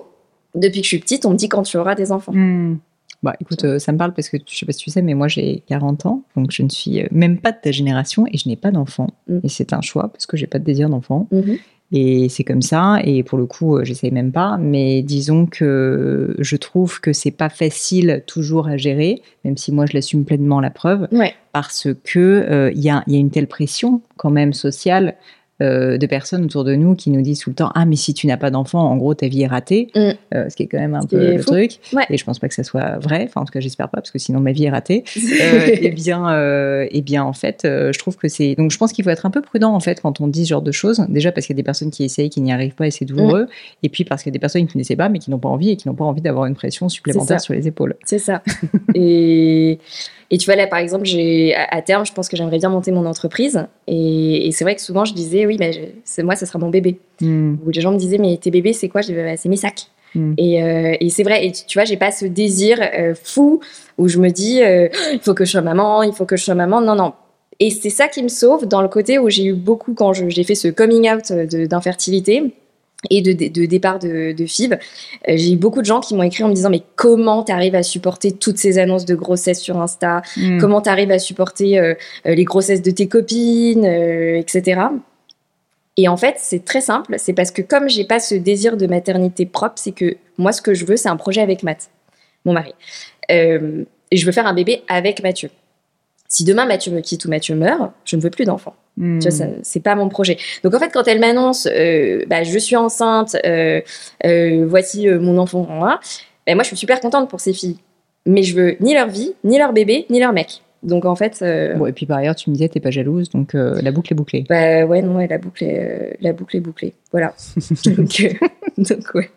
Depuis que je suis petite, on me dit quand tu auras des enfants. Mmh. Bah, écoute, euh, ça me parle parce que je sais pas si tu sais, mais moi j'ai quarante ans, donc je ne suis euh, même pas de ta génération et je n'ai pas d'enfant. Mmh. Et c'est un choix parce que j'ai pas de désir d'enfant. Mmh. Et c'est comme ça, et pour le coup, euh, j'essaye même pas, mais disons que je trouve que c'est pas facile toujours à gérer, même si moi je l'assume pleinement, la preuve, ouais. Parce que euh, y a, y a une telle pression quand même sociale Euh, de personnes autour de nous qui nous disent tout le temps « Ah, mais si tu n'as pas d'enfant, en gros, ta vie est ratée. Mm. » euh, Ce qui est quand même un peu le fou. Truc. Ouais. Et je pense pas que ça soit vrai. Enfin, en tout cas, j'espère pas, parce que sinon, ma vie est ratée. euh, et, bien, euh, et bien, en fait, euh, je trouve que c'est... Donc, je pense qu'il faut être un peu prudent, en fait, quand on dit ce genre de choses. Déjà, parce qu'il y a des personnes qui essayent, qui n'y arrivent pas, et c'est douloureux. Mm. Et puis, parce qu'il y a des personnes qui n'essaient pas, mais qui n'ont pas envie, et qui n'ont pas envie d'avoir une pression supplémentaire sur les épaules. C'est ça. et... Et tu vois, là, par exemple, j'ai, à terme, je pense que j'aimerais bien monter mon entreprise. Et, et c'est vrai que souvent, je disais, oui, bah, je, c'est moi, ça sera mon bébé. Mm. Ou les gens me disaient, mais tes bébés, c'est quoi? Je disais, bah, c'est mes sacs. Mm. Et, euh, et c'est vrai. Et tu, tu vois, j'ai pas ce désir euh, fou où je me dis, euh, il faut que je sois maman, il faut que je sois maman. Non, non. Et c'est ça qui me sauve dans le côté où j'ai eu beaucoup, quand je, j'ai fait ce coming out de, d'infertilité et de, de, de départ de, de F I V, euh, j'ai eu beaucoup de gens qui m'ont écrit en me disant mais comment t'arrives à supporter toutes ces annonces de grossesse sur Insta, mmh. comment t'arrives à supporter euh, les grossesses de tes copines, euh, et cetera. Et en fait, c'est très simple, c'est parce que comme j'ai pas ce désir de maternité propre, c'est que moi, ce que je veux, c'est un projet avec Matt, mon mari. Euh, et je veux faire un bébé avec Mathieu. Si demain Mathieu me quitte ou Mathieu meurt, je ne veux plus d'enfant. Mmh. Tu vois, ça, c'est pas mon projet. Donc en fait, quand elle m'annonce, euh, bah, je suis enceinte, euh, euh, voici euh, mon enfant, bah, moi je suis super contente pour ces filles. Mais je veux ni leur vie, ni leur bébé, ni leur mec. Donc en fait. Euh... Bon, et puis par ailleurs, tu me disais, t'es pas jalouse, donc euh, la boucle est bouclée. Bah ouais, non, ouais, la boucle est, euh, la boucle est bouclée. Voilà. donc, euh, donc ouais.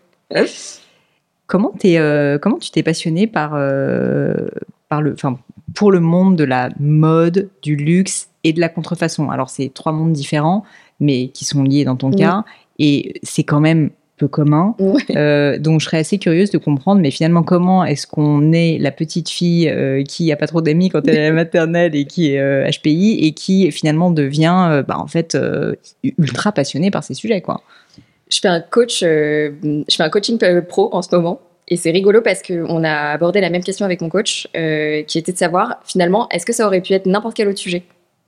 Comment, t'es, euh, comment tu t'es passionnée par, euh, par le, enfin, pour le monde de la mode, du luxe et de la contrefaçon? Alors, c'est trois mondes différents, mais qui sont liés dans ton oui. cas, et c'est quand même peu commun. Oui. Euh, donc, je serais assez curieuse de comprendre, mais finalement, comment est-ce qu'on est la petite fille euh, qui n'a pas trop d'amis quand elle est à la maternelle et qui est euh, H P I, et qui finalement devient euh, bah, en fait, euh, ultra passionnée par ces sujets, quoi. Je fais un coach, euh, je fais un coaching pro en ce moment. Et c'est rigolo parce qu'on a abordé la même question avec mon coach, euh, qui était de savoir, finalement, est-ce que ça aurait pu être n'importe quel autre sujet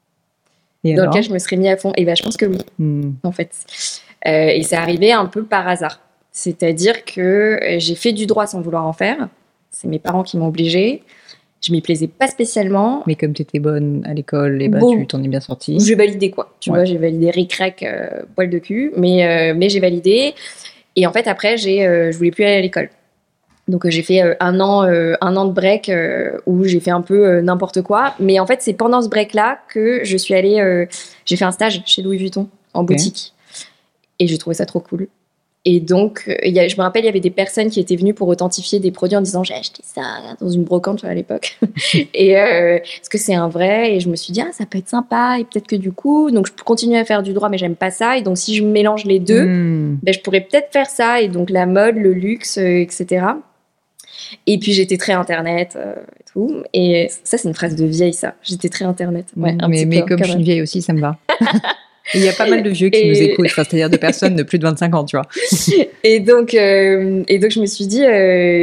et dans alors lequel je me serais mis à fond? Et ben, je pense que oui, mm. en fait. Euh, et c'est arrivé un peu par hasard. C'est-à-dire que j'ai fait du droit sans vouloir en faire. C'est mes parents qui m'ont obligée. Je m'y plaisais pas spécialement. Mais comme tu étais bonne à l'école, et bah, bon, tu t'en es bien sortie. J'ai validé, quoi. Tu ouais. vois, j'ai validé ric-rac, euh, poil de cul. Mais, euh, mais j'ai validé. Et en fait, après, j'ai, euh, je voulais plus aller à l'école. Donc euh, j'ai fait euh, un an, euh, un an de break euh, où j'ai fait un peu euh, n'importe quoi. Mais en fait, c'est pendant ce break-là que je suis allée, euh, j'ai fait un stage chez Louis Vuitton en okay. boutique, et j'ai trouvé ça trop cool. Et donc, euh, y a, je me rappelle, il y avait des personnes qui étaient venues pour authentifier des produits en disant j'ai acheté ça dans une brocante à l'époque. et euh, est-ce que c'est un vrai? Et je me suis dit ah, ça peut être sympa, et peut-être que du coup, donc je peux continuer à faire du droit, mais j'aime pas ça. Et donc si je mélange les deux, mmh. ben, je pourrais peut-être faire ça. Et donc la mode, le luxe, euh, et cetera. Et puis j'étais très internet euh, et tout. Et ça, c'est une phrase de vieille, ça. J'étais très internet. Ouais, mmh, un mais petit mais peu, comme je suis une vieille aussi, ça me va. Il y a pas mal de vieux qui et... nous écoutent, enfin, c'est-à-dire de personnes de plus de vingt-cinq ans, tu vois. Et donc, euh, et donc je me suis dit, euh,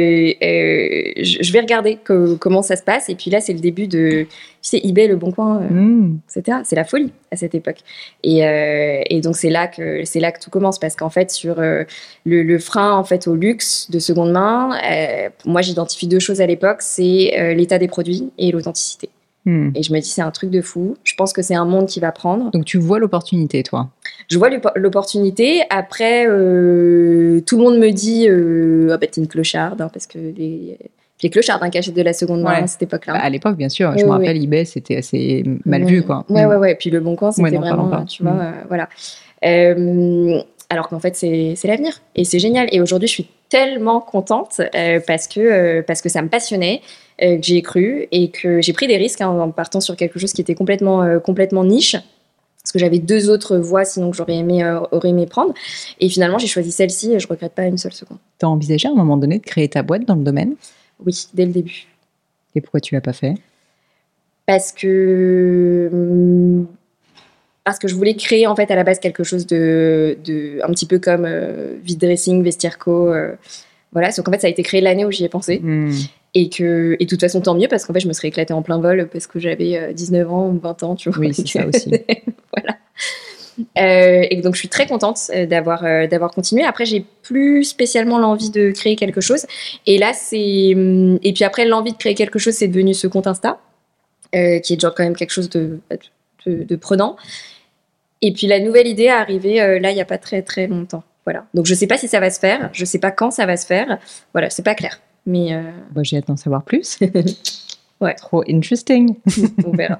euh, je, je vais regarder que, comment ça se passe. Et puis là, c'est le début de, tu sais, eBay, Le Bon Coin, euh, mmh. et cetera. C'est la folie à cette époque. Et, euh, et donc c'est là que c'est là que tout commence, parce qu'en fait, sur euh, le, le frein en fait au luxe de seconde main, euh, moi j'identifie deux choses à l'époque, c'est euh, l'état des produits et l'authenticité. Hmm. Et je me dis, c'est un truc de fou. Je pense que c'est un monde qui va prendre. Donc, tu vois l'opportunité, toi? Je vois l'opportunité. Après, euh, tout le monde me dit, euh, ah bah, t'es une clocharde, hein, parce que les, les clochards hein, qui achètent de la seconde main ouais. à cette époque-là. Bah, à l'époque, bien sûr. Je euh, me rappelle, oui. eBay, c'était assez mal mmh. vu, quoi. Ouais, mmh. ouais, ouais. Et puis le Bon Coin, c'était ouais, non, vraiment, tu vois, mmh. euh, voilà. Euh, alors qu'en fait, c'est, c'est l'avenir. Et c'est génial. Et aujourd'hui, je suis tellement contente euh, parce que, euh, parce que ça me passionnait. Euh, que j'y ai cru et que j'ai pris des risques hein, en partant sur quelque chose qui était complètement, euh, complètement niche, parce que j'avais deux autres voies sinon que j'aurais aimé, euh, aurais aimé prendre, et finalement j'ai choisi celle-ci et je regrette pas une seule seconde. T'as envisagé à un moment donné de créer ta boîte dans le domaine? Oui, dès le début. Et pourquoi tu l'as pas fait? Parce que parce que je voulais créer en fait à la base quelque chose de, de un petit peu comme euh, Vide Dressing, Vestiaire Co, euh, Voilà, sauf qu'en fait, ça a été créé l'année où j'y ai pensé. Mmh. Et que, et de toute façon, tant mieux, parce qu'en fait, je me serais éclatée en plein vol parce que j'avais euh, dix-neuf ans ou vingt ans, tu vois. Oui, c'est ça aussi. Voilà. Euh, et donc, je suis très contente euh, d'avoir, euh, d'avoir continué. Après, j'ai plus spécialement l'envie de créer quelque chose. Et là, c'est. Et puis après, l'envie de créer quelque chose, c'est devenu ce compte Insta, euh, qui est genre quand même quelque chose de, de, de prenant. Et puis, la nouvelle idée est arrivée euh, là, il n'y a pas très, très longtemps. Voilà. Donc, je ne sais pas si ça va se faire. Je ne sais pas quand ça va se faire. Voilà, c'est pas clair. Mais. Euh... Bah, j'ai hâte d'en savoir plus. Ouais. Trop interesting. On verra.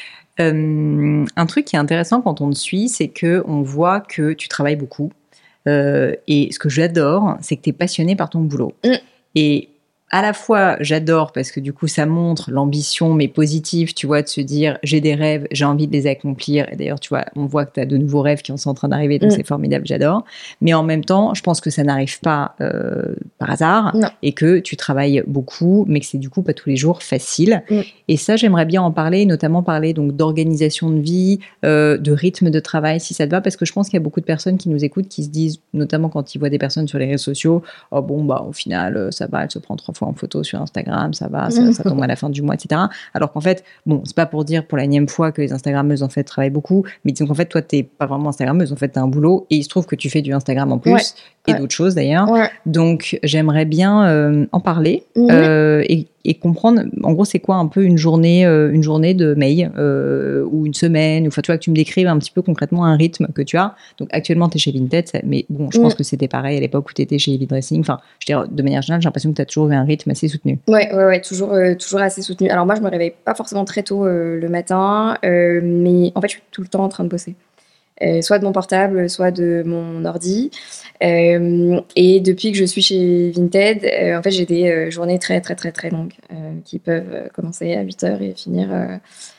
Euh, un truc qui est intéressant quand on te suit, c'est que on voit que tu travailles beaucoup. Euh, et ce que j'adore, c'est que tu es passionné par ton boulot. Mm. Et à la fois, j'adore parce que du coup, ça montre l'ambition, mais positive, tu vois, de se dire, j'ai des rêves, j'ai envie de les accomplir. Et d'ailleurs, tu vois, on voit que tu as de nouveaux rêves qui sont en train d'arriver, donc mm. c'est formidable, j'adore. Mais en même temps, je pense que ça n'arrive pas euh, par hasard non. Et que tu travailles beaucoup, mais que c'est du coup pas tous les jours facile. Mm. Et ça, j'aimerais bien en parler, notamment parler donc d'organisation de vie, euh, de rythme de travail, si ça te va, parce que je pense qu'il y a beaucoup de personnes qui nous écoutent, qui se disent, notamment quand ils voient des personnes sur les réseaux sociaux, oh bon, bah au final, ça va, elle se prend trois fois en photo sur Instagram, ça va, ça, ça tombe à la fin du mois, et cetera. Alors qu'en fait, bon, c'est pas pour dire pour la énième fois que les Instagrammeuses en fait travaillent beaucoup, mais disons qu'en fait, toi, t'es pas vraiment Instagrammeuse, en fait, t'as un boulot et il se trouve que tu fais du Instagram en plus, ouais. et ouais. d'autres choses d'ailleurs. Ouais. Donc, j'aimerais bien euh, en parler mmh. euh, et, et comprendre, en gros, c'est quoi un peu une journée, euh, une journée de May euh, ou une semaine, enfin, tu vois, que tu me décrives un petit peu concrètement un rythme que tu as. Donc, actuellement, t'es chez Vinted, mais bon, je mmh. pense que c'était pareil à l'époque où t'étais chez Heavy Dressing. Enfin, je veux dire, de manière générale, j'ai l'impression que t'as toujours eu un rythme assez soutenu. Ouais, ouais, ouais, toujours, euh, toujours assez soutenu. Alors moi, je me réveille pas forcément très tôt euh, le matin, euh, mais en fait, je suis tout le temps en train de bosser. Euh, soit de mon portable, soit de mon ordi. Euh, et depuis que je suis chez Vinted, euh, en fait, j'ai des euh, journées très, très, très, très longues euh, qui peuvent commencer à huit heures et finir euh,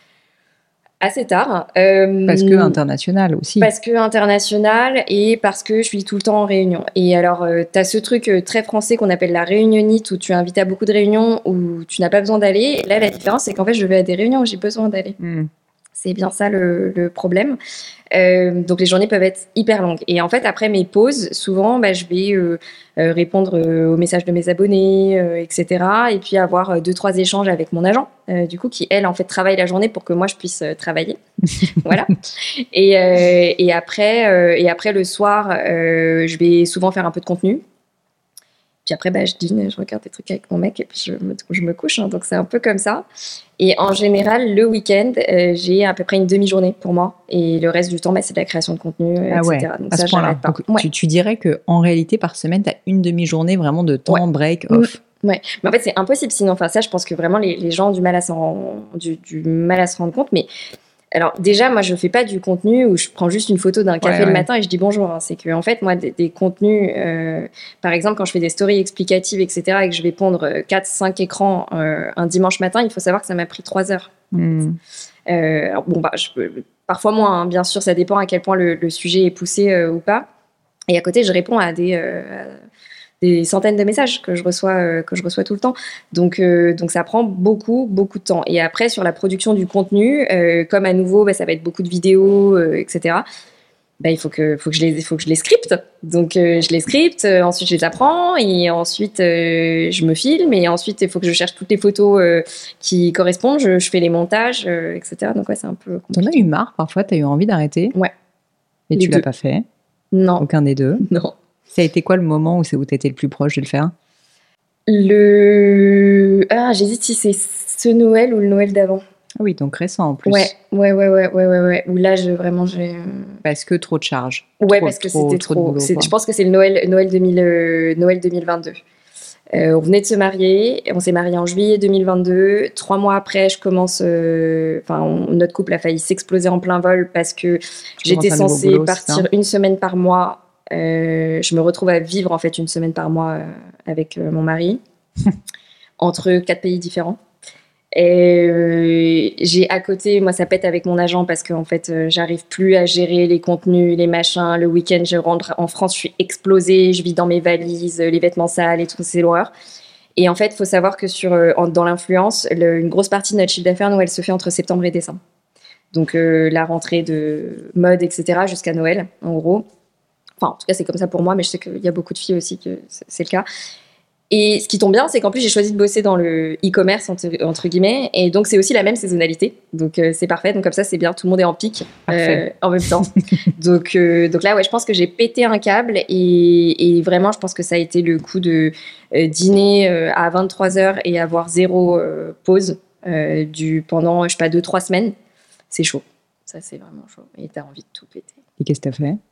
assez tard. Euh, parce que international aussi. Parce que international et parce que je suis tout le temps en réunion. Et alors, euh, tu as ce truc euh, très français qu'on appelle la réunionnite, où tu es invité à beaucoup de réunions où tu n'as pas besoin d'aller. Et là, la différence, c'est qu'en fait, je vais à des réunions où j'ai besoin d'aller. Mm. C'est bien ça le, le problème. Euh, donc les journées peuvent être hyper longues. Et en fait, après mes pauses, souvent, bah, je vais euh, euh, répondre euh, aux messages de mes abonnés, euh, et cetera. Et puis avoir euh, deux, trois échanges avec mon agent, euh, du coup, qui, elle, en fait, travaille la journée pour que moi, je puisse euh, travailler. Voilà. Et, euh, et, après, euh, et après, le soir, euh, je vais souvent faire un peu de contenu. Puis après, bah, je dîne, je regarde des trucs avec mon mec et puis je me, je me couche. Hein, donc, c'est un peu comme ça. Et en général, le week-end, euh, j'ai à peu près une demi-journée pour moi. Et le reste du temps, bah, c'est de la création de contenu, ah et cetera. Ouais, donc à ça, ce point-là. pas. Donc, ouais. tu, tu dirais qu'en réalité, par semaine, tu as une demi-journée vraiment de temps, ouais. break, off. Mmh. Ouais, mais en fait, c'est impossible sinon. Enfin, ça, je pense que vraiment, les, les gens ont du mal, à s'en, du, du mal à se rendre compte. Mais alors, déjà, moi, je fais pas du contenu où je prends juste une photo d'un café ouais, le ouais. matin et je dis bonjour. Hein. C'est que, en fait, moi, des, des contenus, euh, par exemple, quand je fais des stories explicatives, et cetera, et que je vais pondre quatre cinq écrans euh, un dimanche matin, il faut savoir que ça m'a pris trois heures. Mm. Euh, alors, bon, bah, je peux, parfois moins, hein, bien sûr, ça dépend à quel point le, le sujet est poussé euh, ou pas. Et à côté, je réponds à des. Euh, des centaines de messages que je reçois, euh, que je reçois tout le temps. Donc, euh, donc, ça prend beaucoup, beaucoup de temps. Et après, sur la production du contenu, euh, comme à nouveau, bah, ça va être beaucoup de vidéos, euh, et cetera, bah, il faut que, faut que je les, faut que je les scripte. Donc, euh, je les scripte, euh, ensuite, je les apprends, et ensuite, euh, je me filme, et ensuite, il faut que je cherche toutes les photos euh, qui correspondent, je, je fais les montages, euh, et cetera. Donc, ouais, c'est un peu compliqué. T'en as eu marre, parfois, t'as eu envie d'arrêter? Ouais. Et les tu deux. L'as pas fait? Non. Aucun des deux? Non. Ça a été quoi le moment où, c'est où tu étais le plus proche de le faire? Le... Ah, j'hésite si c'est ce Noël ou le Noël d'avant. Ah oui, donc récent en plus. Ouais, ouais, ouais, ouais, ouais, ouais, ouais. Où là, je, vraiment, j'ai... Parce que trop de charges. Ouais, trop, parce que trop, c'était trop. trop... trop boulot, c'est, je pense que c'est le Noël, Noël, deux mille, euh, Noël deux mille vingt-deux. Euh, on venait de se marier, on s'est mariés en juillet deux mille vingt-deux. Trois mois après, je commence... Enfin, euh, notre couple a failli s'exploser en plein vol parce que tu j'étais censée boulot, partir une semaine par mois. Euh, je me retrouve à vivre en fait une semaine par mois euh, avec euh, mon mari entre quatre pays différents. Et euh, j'ai à côté, moi ça pète avec mon agent parce qu'en fait euh, j'arrive plus à gérer les contenus, les machins. Le week-end je rentre en France, je suis explosée, je vis dans mes valises, les vêtements sales et tout, c'est l'horreur. Et en fait, il faut savoir que sur, euh, dans l'influence, le, une grosse partie de notre chiffre d'affaires, nous, elle se fait entre septembre et décembre. Donc euh, la rentrée de mode, et cetera jusqu'à Noël, en gros. Enfin, en tout cas, c'est comme ça pour moi, mais je sais qu'il y a beaucoup de filles aussi que c'est le cas. Et ce qui tombe bien, c'est qu'en plus, j'ai choisi de bosser dans le e-commerce, entre, entre guillemets. Et donc, c'est aussi la même saisonnalité. Donc, euh, c'est parfait. Donc, comme ça, c'est bien. Tout le monde est en pic euh, en même temps. donc, euh, donc là, ouais, je pense que j'ai pété un câble. Et, et vraiment, je pense que ça a été le coup de euh, dîner euh, à vingt-trois heures et avoir zéro euh, pause euh, du, pendant, je sais pas, deux, trois semaines. C'est chaud. Ça, c'est vraiment chaud. Et t'as envie de tout péter. Et qu'est-ce que t'as fait?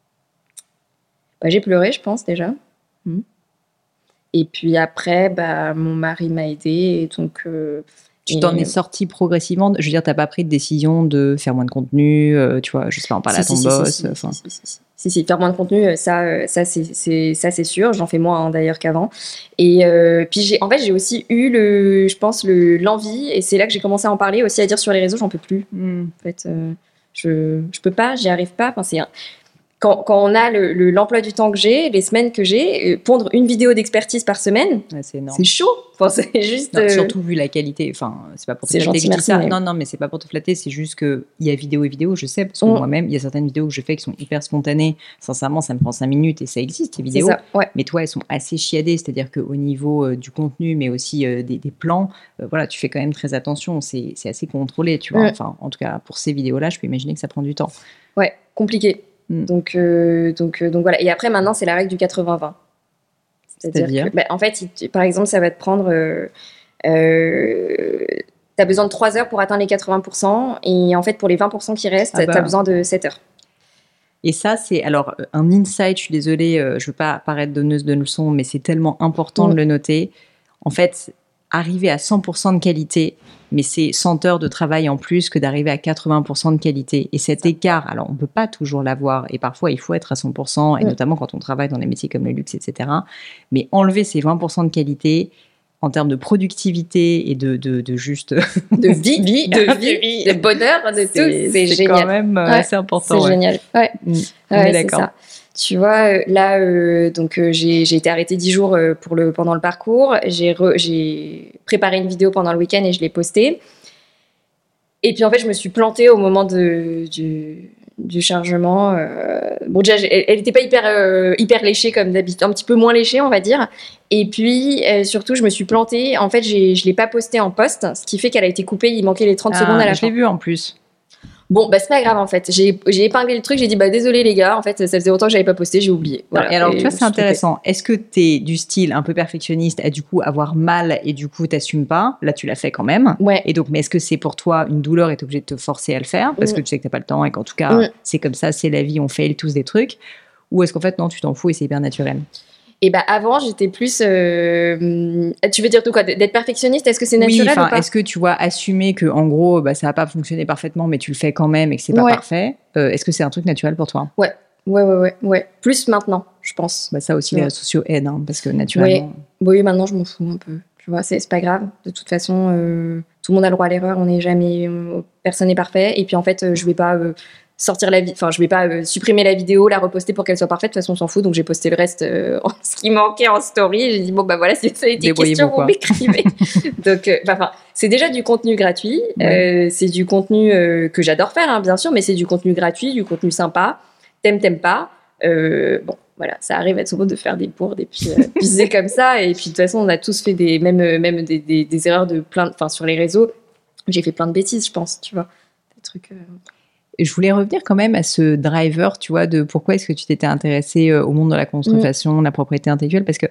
Bah, j'ai pleuré, je pense, déjà. Mmh. Et puis après, bah, mon mari m'a aidée. Et donc, euh, tu t'en es sortie progressivement. Je veux dire, t'as pas pris de décision de faire moins de contenu, euh, tu vois, je sais pas, en parler si, à ton si, boss. Si, si, enfin. si, si, si, si. si, si, faire moins de contenu, ça, ça, c'est, c'est, ça, c'est sûr. J'en fais moins hein, d'ailleurs qu'avant. Et euh, puis, j'ai, en fait, j'ai aussi eu, le, je pense, le, l'envie. Et c'est là que j'ai commencé à en parler aussi, à dire sur les réseaux, j'en peux plus. Mm. En fait, euh, je, je peux pas, j'y arrive pas. Enfin, c'est un... Quand, quand on a le, le, l'emploi du temps que j'ai, les semaines que j'ai, pondre une vidéo d'expertise par semaine, ouais, c'est énorme. C'est chaud. Enfin, c'est juste. Non, euh... surtout vu la qualité. Enfin, c'est pas pour te c'est flatter gentil, que je dis ça. Mais... Non, non, mais c'est pas pour te flatter. C'est juste que il y a vidéo et vidéo. Je sais parce que mmh. moi-même, il y a certaines vidéos que je fais qui sont hyper spontanées. Sincèrement, ça me prend cinq minutes et ça existe les vidéos. C'est ça, ouais. Mais toi, elles sont assez chiadées. C'est-à-dire qu'au niveau euh, du contenu, mais aussi euh, des, des plans, euh, voilà, tu fais quand même très attention. C'est, c'est assez contrôlé, tu vois. Mmh. Enfin, en tout cas, pour ces vidéos-là, je peux imaginer que ça prend du temps. Ouais, compliqué. Donc, euh, donc, euh, donc voilà. Et après, maintenant, c'est la règle du quatre-vingts vingt. C'est-à-dire, C'est-à-dire que, bah, en fait, il, par exemple, ça va te prendre. Euh, euh, tu as besoin de trois heures pour atteindre les quatre-vingts pour cent. Et en fait, pour les vingt pour cent qui restent, ah bah. tu as besoin de sept heures. Et ça, c'est alors un insight. Je suis désolée, euh, je ne veux pas paraître donneuse de leçons, mais c'est tellement important mmh. de le noter. En fait, arriver à cent pour cent de qualité, mais c'est cent heures de travail en plus que d'arriver à quatre-vingts pour cent de qualité. Et cet écart, alors on ne peut pas toujours l'avoir, et parfois il faut être à cent pour cent, et mmh. notamment quand on travaille dans des métiers comme le luxe, et cetera. Mais enlever ces vingt pour cent de qualité, en termes de productivité et de, de, de juste... de vie, vie, de vie, de bonheur, de c'est, tout, c'est, c'est génial. C'est quand même euh, ouais, assez important. C'est ouais. génial, ouais. Mmh. On ouais, est d'accord. C'est ça. Tu vois, là, euh, donc euh, j'ai, j'ai été arrêtée dix jours euh, pour le, pendant le parcours. J'ai, re, j'ai préparé une vidéo pendant le week-end et je l'ai postée. Et puis en fait, je me suis plantée au moment de, du, du chargement. Euh, bon, déjà, elle n'était pas hyper, euh, hyper léchée comme d'habitude, un petit peu moins léchée, on va dire. Et puis, euh, surtout, je me suis plantée. En fait, j'ai, je ne l'ai pas postée en post, ce qui fait qu'elle a été coupée. Il manquait les trente ah, secondes à la je fin. Je l'ai vu en plus. Bon, bah, c'est pas grave en fait. J'ai, j'ai épinglé le truc, j'ai dit, bah, désolé les gars, en fait, ça faisait longtemps que j'avais pas posté, j'ai oublié. Voilà. Et alors, et tu vois, c'est intéressant. Trompée. Est-ce que t'es du style un peu perfectionniste à du coup avoir mal et du coup t'assumes pas? Là, tu l'as fait quand même. Ouais. Et donc, mais est-ce que c'est pour toi une douleur et t'es obligé de te forcer à le faire parce mmh. que tu sais que t'as pas le temps et qu'en tout cas, mmh. c'est comme ça, c'est la vie, on fail tous des trucs? Ou est-ce qu'en fait, non, tu t'en fous et c'est hyper naturel? Et bah avant, j'étais plus. Euh... Tu veux dire tout quoi? D'être perfectionniste? Est-ce que c'est naturel oui, ou pas? Est-ce que tu vois assumer que en gros, bah, ça va pas fonctionner parfaitement, mais tu le fais quand même et que c'est pas ouais. parfait? euh, Est-ce que c'est un truc naturel pour toi? Ouais, ouais, ouais, ouais, ouais. Plus maintenant, je pense. Bah ça aussi, ouais. Les réseaux sociaux aident, hein, parce que Oui. naturellement. oui, maintenant je m'en fous un peu. Tu vois, c'est, c'est pas grave. De toute façon, euh, tout le monde a le droit à l'erreur. On n'est jamais, euh, personne n'est parfait. Et puis en fait, euh, je vais pas. Euh, sortir la vie, enfin je vais pas euh, supprimer la vidéo, la reposter pour qu'elle soit parfaite, de toute façon on s'en fout, donc j'ai posté le reste, euh, ce qui manquait en story, j'ai dit bon bah voilà, si ça a été question, vous m'écrivez. Donc euh, enfin c'est déjà du contenu gratuit, ouais. euh, c'est du contenu euh, que j'adore faire hein, bien sûr, mais c'est du contenu gratuit, du contenu sympa, t'aimes t'aimes pas, euh, bon voilà, ça arrive à tout le monde de faire des bourdes et puis, euh, puis c'est comme ça, et puis de toute façon on a tous fait des même même des, des, des erreurs de plein, enfin sur les réseaux, j'ai fait plein de bêtises je pense, tu vois, des trucs. Euh... Je voulais revenir quand même à ce driver, tu vois, de pourquoi est-ce que tu t'étais intéressée au monde de la contrefaçon, mmh. la propriété intellectuelle, parce que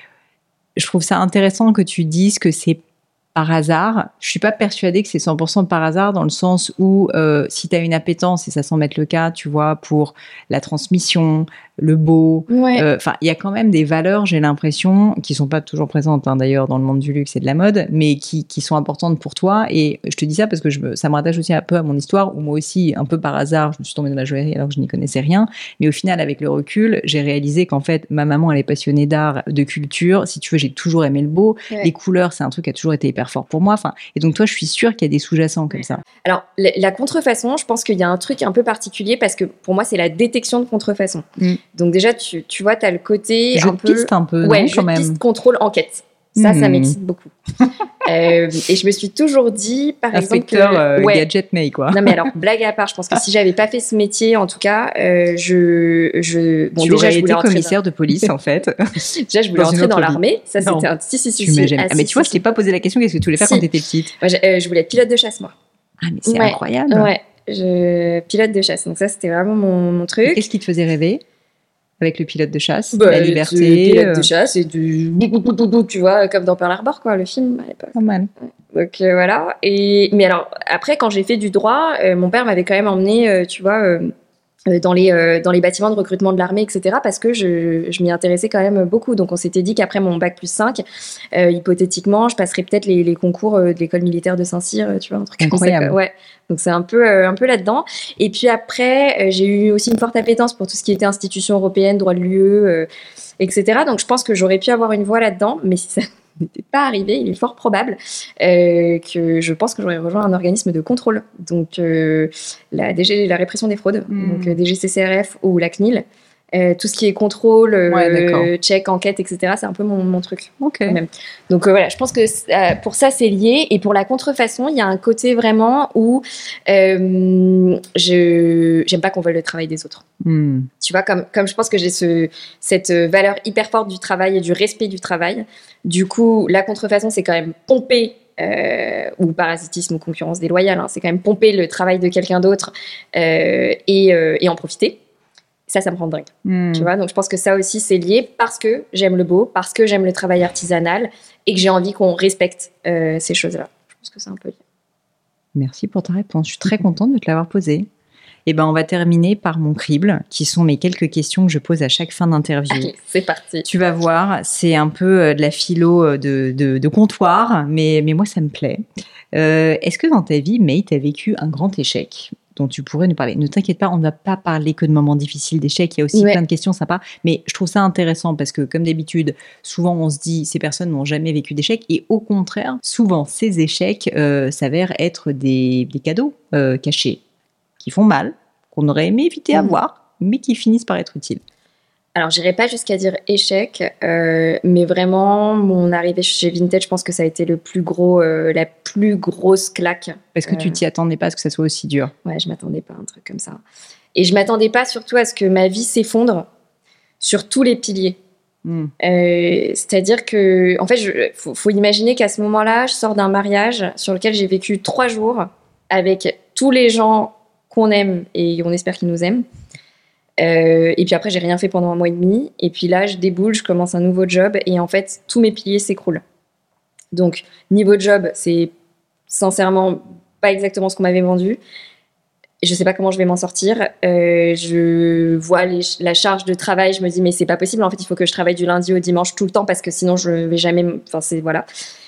je trouve ça intéressant que tu dises que c'est par hasard. Je suis pas persuadée que c'est cent pour cent par hasard, dans le sens où euh, si tu as une appétence, et ça semble être le cas, tu vois, pour la transmission, le beau, enfin, ouais. euh, il y a quand même des valeurs, j'ai l'impression, qui sont pas toujours présentes hein, d'ailleurs dans le monde du luxe et de la mode, mais qui, qui sont importantes pour toi. Et je te dis ça parce que je me, ça me rattache aussi un peu à mon histoire, où moi aussi, un peu par hasard, je me suis tombée dans la joaillerie alors que je n'y connaissais rien. Mais au final, avec le recul, j'ai réalisé qu'en fait, ma maman, elle est passionnée d'art, de culture. Si tu veux, j'ai toujours aimé le beau. Ouais. Les couleurs, c'est un truc qui a toujours été hyper fort pour moi. Enfin, et donc toi, je suis sûre qu'il y a des sous-jacents comme ça. Alors, la, la contrefaçon, je pense qu'il y a un truc un peu particulier parce que pour moi, c'est la détection de contrefaçon. Mm. Donc déjà, tu, tu vois, tu as le côté je un peu... piste un peu, ouais, non, je quand même. piste, contrôle, enquête. Ça, Mmh. ça m'excite beaucoup. Euh, et je me suis toujours dit, par Inspecteur exemple, euh, que, ouais, Gadget May, quoi. non mais alors blague à part, je pense que si j'avais pas fait ce métier, en tout cas, euh, je, je, bon tu déjà aurais je voulais été entrer commissaire de police, en fait. dans... déjà je voulais dans une entrer autre dans vie. l'armée. Ça Non. c'était un si si si. Tu si. m'as jamais. Ah, Ah, mais si, tu vois, si, je t'ai pas posé la question. Qu'est-ce que tu voulais faire Si. quand t'étais petite? Moi, je, euh, je voulais être pilote de chasse moi. Ah, mais c'est Ouais. incroyable. Ouais, je pilote de chasse. Donc ça c'était vraiment mon, mon Et truc. qu'est-ce qui te faisait rêver avec le pilote de chasse? Bah, La du liberté. pilote euh, de chasse et du bou, bou, bou, bou, bou, tu vois, comme dans Pearl Harbor quoi, le film à l'époque. Pas mal. Donc euh, voilà. Et mais alors après quand j'ai fait du droit, euh, mon père m'avait quand même emmené, euh, tu vois, euh, euh, dans les euh, dans les bâtiments de recrutement de l'armée, et cetera. Parce que je, je m'y intéressais quand même beaucoup. Donc on s'était dit qu'après mon bac plus cinq, euh, hypothétiquement, je passerais peut-être les, les concours euh, de l'école militaire de Saint-Cyr, euh, tu vois, un truc Incroyable. comme ça. Quoi. Ouais. Donc c'est un peu euh, un peu là-dedans. Et puis après, euh, j'ai eu aussi une forte appétence pour tout ce qui était institutions européennes, droit de l'U E, euh, et cetera. Donc je pense que j'aurais pu avoir une voie là-dedans, mais si ça n'était pas arrivé, il est fort probable euh, que je pense que j'aurais rejoint un organisme de contrôle. Donc euh, la D G, la répression des fraudes, Mm. donc euh, D G C C R F ou la C N I L. Euh, tout ce qui est contrôle, euh, Ouais, d'accord. check, enquête, et cetera. C'est un peu mon, mon truc. Ok. Quand même. Donc euh, voilà, je pense que euh, pour ça c'est lié. Et pour la contrefaçon, il y a un côté vraiment où euh, je j'aime pas qu'on vole le travail des autres. Hmm. Tu vois, comme, comme je pense que j'ai ce, cette valeur hyper forte du travail et du respect du travail, du coup, la contrefaçon, c'est quand même pomper, euh, ou parasitisme ou concurrence déloyale, hein, c'est quand même pomper le travail de quelqu'un d'autre euh, et, euh, et en profiter. Ça, ça me rend dingue. Hmm. Tu vois, donc je pense que ça aussi, c'est lié parce que j'aime le beau, parce que j'aime le travail artisanal et que j'ai envie qu'on respecte euh, ces choses-là. Je pense que c'est un peu lié. Merci pour ta réponse. Je suis très contente de te l'avoir posée. Eh ben, on va terminer par mon crible, qui sont mes quelques questions que je pose à chaque fin d'interview. Allez, c'est parti. Tu vas voir, c'est un peu euh, de la philo de, de, de comptoir, mais, mais moi, ça me plaît. Euh, est-ce que dans ta vie, May, tu as vécu un grand échec dont tu pourrais nous parler? Ne t'inquiète pas, on ne va pas parler que de moments difficiles d'échecs, il y a aussi Ouais. plein de questions sympas, mais je trouve ça intéressant parce que, comme d'habitude, souvent on se dit ces personnes n'ont jamais vécu d'échecs, et au contraire, souvent ces échecs euh, s'avèrent être des, des cadeaux euh, cachés, qui font mal, qu'on aurait aimé éviter à Mmh. voir, mais qui finissent par être utiles. Alors, j'irai pas jusqu'à dire échec, euh, mais vraiment, mon arrivée chez Vinted, je pense que ça a été le plus gros, euh, la plus grosse claque. Parce que Euh, tu t'y attendais pas à ce que ça soit aussi dur. Ouais, je m'attendais pas à un truc comme ça. Et je m'attendais pas surtout à ce que ma vie s'effondre sur tous les piliers. Mm. Euh, c'est-à-dire que, en fait, il faut, faut imaginer qu'à ce moment-là, je sors d'un mariage sur lequel j'ai vécu trois jours avec tous les gens qu'on aime et on espère qu'ils nous aiment. Euh, et puis après, j'ai rien fait pendant un mois et demi. Et puis là, je déboule, je commence un nouveau job et en fait, tous mes piliers s'écroulent. Donc, niveau job, c'est sincèrement pas exactement ce qu'on m'avait vendu. Je sais pas comment je vais m'en sortir. Euh, je vois les, la charge de travail, je me dis mais c'est pas possible. En fait, il faut que je travaille du lundi au dimanche tout le temps parce que sinon je vais jamais. Enfin, c'est voilà.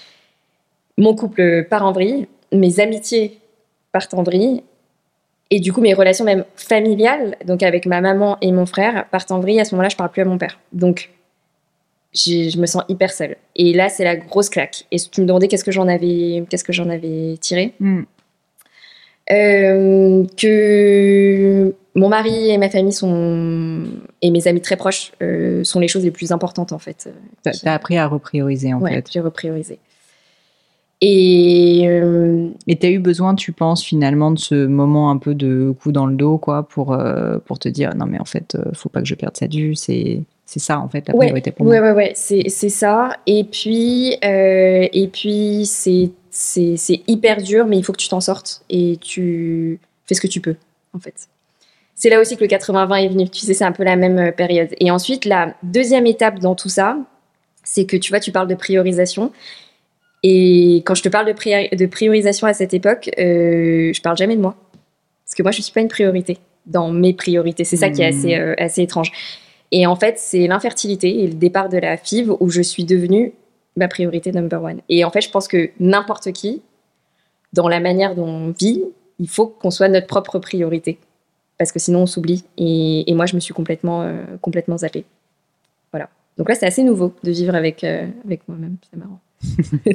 Mon couple part en vrille, mes amitiés partent en vrille, et du coup mes relations même familiales, donc avec ma maman et mon frère, partent en vrille. À ce moment-là, je parle plus à mon père. Donc j'ai- je me sens hyper seule. Et là, c'est la grosse claque. Et tu me demandais qu'est-ce que j'en avais, qu'est-ce que j'en avais tiré. Mm. Euh, que mon mari et ma famille sont et mes amis très proches euh, sont les choses les plus importantes en fait. T'as, t'as appris à reprioriser en Ouais, fait. j'ai repriorisé. Et euh, Et t'as eu besoin, tu penses, finalement, de ce moment un peu de coup dans le dos, quoi, pour, euh, pour te dire non mais en fait, euh, faut pas que je perde sa vue. C'est, c'est ça en fait la ouais, priorité pour ouais, moi. ouais, ouais, c'est c'est ça. Et puis euh, et puis c'est c'est c'est hyper dur, mais il faut que tu t'en sortes et tu fais ce que tu peux en fait. C'est là aussi que le quatre-vingts vingt est venu. Tu sais, c'est un peu la même euh, période. Et ensuite, la deuxième étape dans tout ça, c'est que tu vois, tu parles de priorisation. Et quand je te parle de, priori- de priorisation à cette époque, euh, je parle jamais de moi. Parce que moi, je suis pas une priorité dans mes priorités. C'est ça qui est assez, euh, assez étrange. Et en fait, c'est l'infertilité et le départ de la F I V où je suis devenue ma priorité number one. Et en fait, je pense que n'importe qui, dans la manière dont on vit, il faut qu'on soit notre propre priorité. Parce que sinon, on s'oublie. Et, et moi, je me suis complètement, euh, complètement zappée. Voilà. Donc là, c'est assez nouveau de vivre avec, euh, avec moi-même. C'est marrant.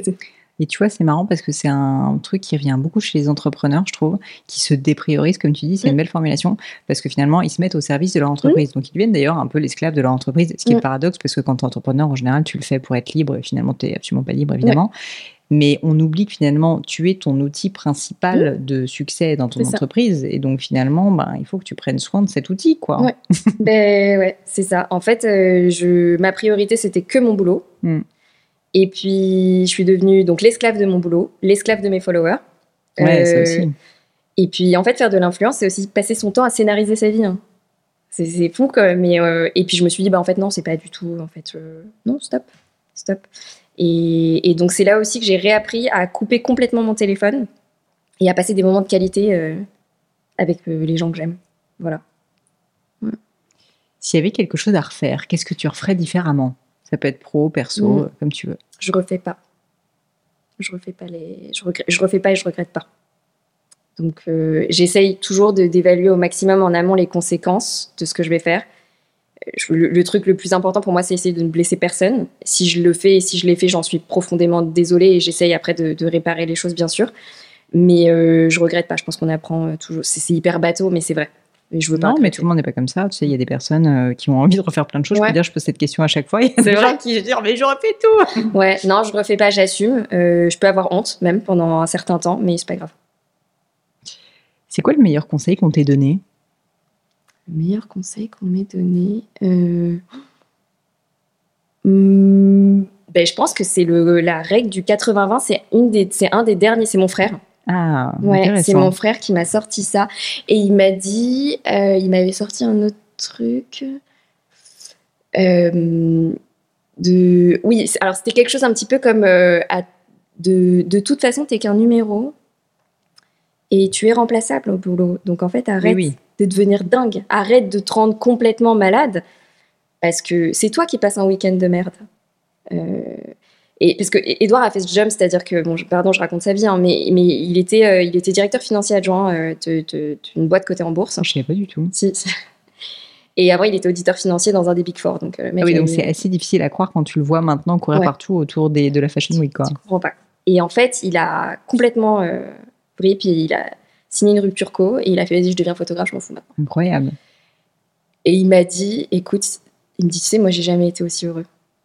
Et tu vois, c'est marrant parce que c'est un truc qui revient beaucoup chez les entrepreneurs, je trouve, qui se dépriorisent, comme tu dis, c'est mmh. une belle formulation, parce que finalement, ils se mettent au service de leur entreprise. Mmh. Donc, ils deviennent d'ailleurs un peu l'esclave de leur entreprise, ce qui mmh. est le paradoxe, parce que quand tu es entrepreneur, en général, tu le fais pour être libre, et finalement, tu n'es absolument pas libre, évidemment. Ouais. Mais on oublie que finalement, tu es ton outil principal mmh. de succès dans ton c'est entreprise. Ça. Et donc, finalement, ben, il faut que tu prennes soin de cet outil, quoi. Ouais, ben, ouais c'est ça. En fait, euh, je... ma priorité, c'était que mon boulot. Mmh. Et puis, je suis devenue donc l'esclave de mon boulot, l'esclave de mes followers. Ouais, euh, ça aussi. Et puis, en fait, faire de l'influence, c'est aussi passer son temps à scénariser sa vie. Hein. C'est, c'est fou, quand même. Mais, euh, et puis, je me suis dit, bah, en fait, non, c'est pas du tout. En fait, euh, non, stop, stop. Et, et donc, c'est là aussi que j'ai réappris à couper complètement mon téléphone et à passer des moments de qualité euh, avec euh, les gens que j'aime. Voilà. Ouais. S'il y avait quelque chose à refaire, qu'est-ce que tu referais différemment ? Ça peut être pro, perso, mmh. comme tu veux. Je refais pas. Je refais pas les. Je, regrette... je refais pas et je regrette pas. Donc, euh, j'essaye toujours de, d'évaluer au maximum en amont les conséquences de ce que je vais faire. Je, le, le truc le plus important pour moi, c'est essayer de ne blesser personne. Si je le fais et si je l'ai fait, j'en suis profondément désolée et j'essaye après de, de réparer les choses, bien sûr. Mais euh, je regrette pas. Je pense qu'on apprend toujours. C'est, c'est hyper bateau, mais c'est vrai. Et je veux pas non, mais tout le monde n'est pas comme ça. Tu sais, il y a des personnes euh, qui ont envie de refaire plein de choses. Ouais. Je peux dire, je pose cette question à chaque fois. Il y a des gens qui disent, mais j'aurais fait tout. Ouais, non, je refais pas, j'assume. Euh, je peux avoir honte, même pendant un certain temps, mais c'est pas grave. C'est quoi le meilleur conseil qu'on t'ait donné ? Le meilleur conseil qu'on m'ait donné euh... mmh, ben, je pense que c'est le, la règle du quatre-vingts vingt. C'est, une des, c'est un des derniers, c'est mon frère. Ah, ouais, c'est mon frère qui m'a sorti ça. Et il m'a dit, euh, il m'avait sorti un autre truc. Euh, de, oui, alors c'était quelque chose un petit peu comme euh, à, de, de toute façon, t'es qu'un numéro et tu es remplaçable au boulot. Donc en fait, arrête oui, oui. de devenir dingue. Arrête de te rendre complètement malade parce que c'est toi qui passes un week-end de merde. Euh, Et parce que Edouard a fait ce jump, c'est-à-dire que, bon, je, pardon, je raconte sa vie, hein, mais, mais il, était, euh, il était directeur financier adjoint euh, de, de, d'une boîte cotée en bourse. Je ne savais pas du tout. Si, si. Et après, il était auditeur financier dans un des Big Four. Donc, euh, mec, ah oui, donc eu... c'est assez difficile à croire quand tu le vois maintenant courir ouais. partout autour des, de la Fashion Week. Quoi. Tu ne comprends pas. Et en fait, il a complètement euh, pris, puis il a signé une rupture co, et il a fait, vas-y, je deviens photographe, je m'en fous maintenant. Incroyable. Et il m'a dit, écoute, il me dit, tu sais, moi, j'ai jamais été aussi heureux.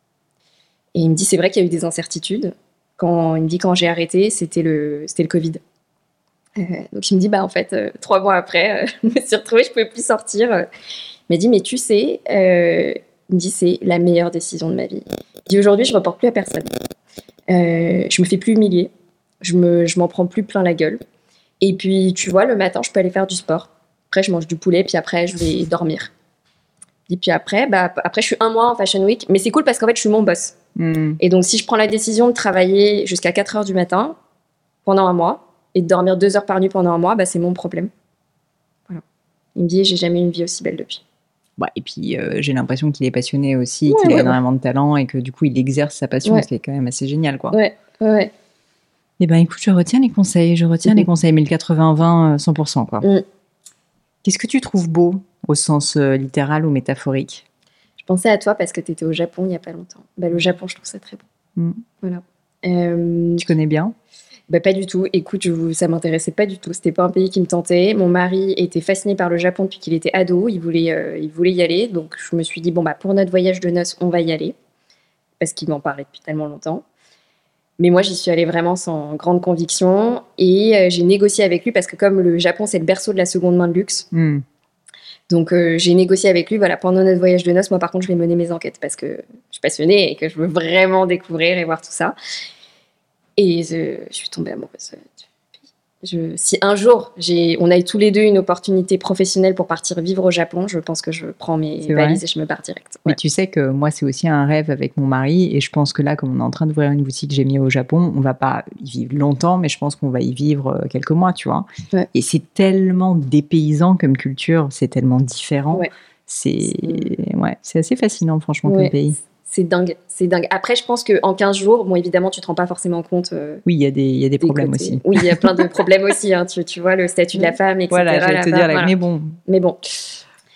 Et il me dit, c'est vrai qu'il y a eu des incertitudes. Quand, il me dit, quand j'ai arrêté, c'était le, c'était le Covid. Euh, donc, il me dit, bah, en fait, euh, trois mois après, euh, je me suis retrouvée, je ne pouvais plus sortir. Il m'a dit, mais tu sais, euh, il me dit, c'est la meilleure décision de ma vie. Il dit, aujourd'hui, je ne reporte plus à personne. Euh, je ne me fais plus humilier. Je ne je m'en prends plus plein la gueule. Et puis, tu vois, le matin, je peux aller faire du sport. Après, je mange du poulet, puis après, je vais dormir. Et puis après, bah, après, je suis un mois en Fashion Week. Mais c'est cool parce qu'en fait, je suis mon boss. Mmh. Et donc, si je prends la décision de travailler jusqu'à quatre heures du matin pendant un mois et de dormir deux heures par nuit pendant un mois, bah, c'est mon problème. Voilà. Il me dit, j'ai jamais eu une vie aussi belle depuis. Bah, et puis, euh, j'ai l'impression qu'il est passionné aussi, ouais, qu'il ouais, a énormément ouais. de talent et que du coup, il exerce sa passion, ouais. ce qui est quand même assez génial, quoi. Ouais, ouais. Eh ben, écoute, je retiens les conseils, je retiens mmh. les conseils, mais le quatre-vingts vingt, cent pour cent, quoi. Mmh. Qu'est-ce que tu trouves beau au sens euh, littéral ou métaphorique ? Je pensais à toi parce que tu étais au Japon il n'y a pas longtemps. Bah, le Japon, je trouve ça très beau. Mmh. Voilà. Euh... Tu connais bien ? Bah, pas du tout. Écoute, je, ça m'intéressait pas du tout. C'était pas un pays qui me tentait. Mon mari était fasciné par le Japon depuis qu'il était ado. Il voulait, euh, il voulait y aller. Donc, je me suis dit, bon, bah, pour notre voyage de noces, on va y aller. Parce qu'il m'en parlait depuis tellement longtemps. Mais moi, j'y suis allée vraiment sans grande conviction. Et euh, j'ai négocié avec lui parce que comme le Japon, c'est le berceau de la seconde main de luxe. Mmh. Donc, euh, j'ai négocié avec lui. Voilà, pendant notre voyage de noces, moi, par contre, je vais mener mes enquêtes parce que je suis passionnée et que je veux vraiment découvrir et voir tout ça. Et je, je suis tombée amoureuse du pays. Je, si un jour, j'ai, on a eu tous les deux une opportunité professionnelle pour partir vivre au Japon, je pense que je prends mes c'est valises vrai. Et je me barre direct. Ouais. Mais tu sais que moi, c'est aussi un rêve avec mon mari. Et je pense que là, comme on est en train d'ouvrir une boutique J'ai mis au Japon, on ne va pas y vivre longtemps, mais je pense qu'on va y vivre quelques mois, tu vois. Ouais. Et c'est tellement dépaysant comme culture, c'est tellement différent. Ouais. C'est, c'est... Ouais, c'est assez fascinant, franchement, ouais. comme pays. C'est dingue, c'est dingue. Après, je pense qu'en quinze jours, bon, évidemment, tu ne te rends pas forcément compte. Euh, oui, il y a des, il y a des, des problèmes côtés. Aussi. Oui, il y a plein de problèmes aussi. Hein, tu, tu vois, le statut de la femme, et cetera. Voilà, je vais te dire, voilà. mais bon. Mais bon.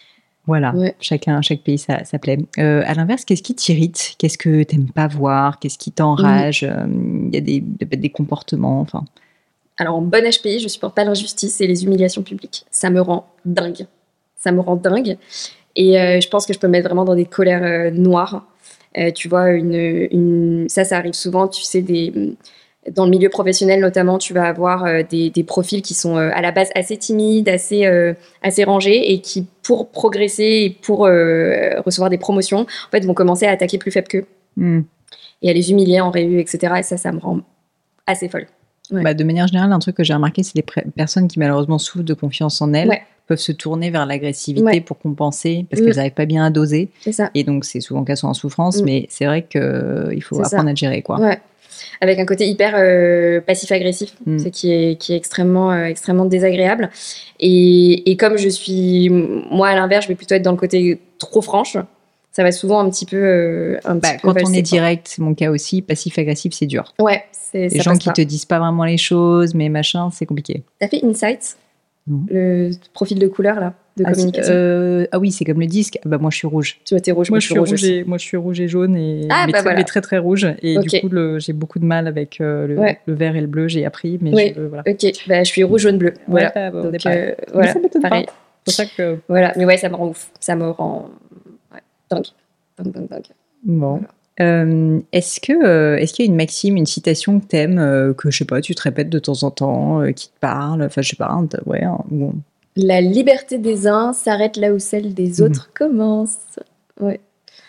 Voilà, Ouais. chacun, chaque pays, ça, ça plaît. Euh, à l'inverse, qu'est-ce qui t'irrite? Qu'est-ce que t'aimes pas voir? Qu'est-ce qui t'enrage? Il euh, y a des, des comportements, enfin... Alors, en bon H P I, je supporte pas l'injustice et les humiliations publiques. Ça me rend dingue. Ça me rend dingue. Et euh, je pense que je peux me mettre vraiment dans des colères euh, noires. Euh, tu vois, une, une... ça, ça arrive souvent, tu sais, des... dans le milieu professionnel notamment, tu vas avoir euh, des, des profils qui sont euh, à la base assez timides, assez, euh, assez rangés et qui, pour progresser et pour euh, recevoir des promotions, en fait, vont commencer à attaquer plus faible qu'eux Mm. et à les humilier en réu, et cetera. Et ça, ça me rend assez folle. Ouais. Bah, de manière générale, un truc que j'ai remarqué, c'est les pré- personnes qui malheureusement souffrent de confiance en elles Ouais. peuvent se tourner vers l'agressivité Ouais. pour compenser parce Mm. qu'elles n'arrivent pas bien à doser. C'est ça. Et donc, c'est souvent qu'elles sont en souffrance, Mm. mais c'est vrai qu'il faut C'est apprendre ça. à gérer, quoi. Ouais. Avec un côté hyper euh, passif-agressif, Mm. c'est qui est, qui est extrêmement, euh, extrêmement désagréable. Et, et comme je suis, moi à l'inverse, je vais plutôt être dans le côté trop franche. Ça va souvent un petit peu, euh, un Bah, petit peu quand on valser, est quoi. direct, c'est mon cas aussi, passif-agressif, c'est dur. Ouais, c'est, Les ça gens passe qui pas. te disent pas vraiment les choses, mais machin, c'est compliqué. T'as fait Insight, Non. le profil de couleur là, de Ah, communication. euh, ah oui, c'est comme le disque. Ah bah, moi, je suis rouge. Tu vois, t'es rouge, Moi, moi je je suis suis rouge rouge aussi. et, moi, je suis rouge et jaune, et, Ah, mais, bah très, voilà. mais très très rouge. Et Ok. du coup, le- j'ai beaucoup de mal avec euh, le, Ouais. le vert et le bleu, j'ai appris, mais Oui. je, voilà. Ok, bah, je suis rouge, jaune, bleu. Voilà. Ouais, bah, on est Donc, pareil. euh, Mais voilà. ça m'étonne Pareil. pas. C'est pour ça que... Voilà, mais ouais, ça me rend ouf. Ça me rend ouais, dingue. Dingue, dingue, dingue. Bon. Voilà. Euh, est-ce que euh, est-ce qu'il y a une maxime, une citation que t'aimes, euh, que je sais pas, tu te répètes de temps en temps, euh, qui te parle, enfin je sais pas, hein, t'as- ouais, hein, bon. La liberté des uns s'arrête là où celle des autres Mhm. commence. Ouais.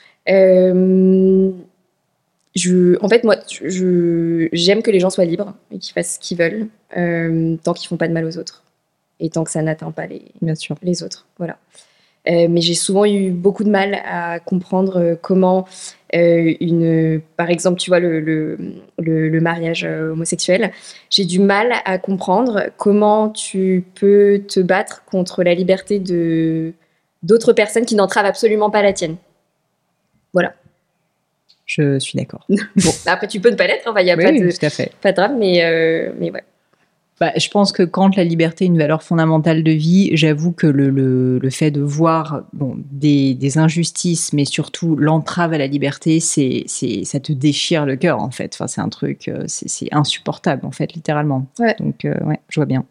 Euh, je, en fait, moi, je, j'aime que les gens soient libres et qu'ils fassent ce qu'ils veulent, euh, tant qu'ils font pas de mal aux autres et tant que ça n'atteint pas les, Bien sûr. les autres. Voilà. Euh, mais j'ai souvent eu beaucoup de mal à comprendre euh, comment euh, une, par exemple, tu vois, le, le, le, le mariage euh, homosexuel, j'ai du mal à comprendre comment tu peux te battre contre la liberté de, d'autres personnes qui n'entravent absolument pas la tienne. Voilà. Je suis d'accord. Bon, après, tu peux ne pas l'être, il n'y a Oui, pas, oui, de, tout à fait. pas de drame, mais, euh, mais ouais. Bah, je pense que quand la liberté est une valeur fondamentale de vie, j'avoue que le, le, le fait de voir bon, des, des injustices, mais surtout l'entrave à la liberté, c'est, c'est, ça te déchire le cœur, en fait. Enfin, c'est un truc, euh, c'est, c'est insupportable, en fait, littéralement. Ouais. Donc, euh, ouais, je vois bien.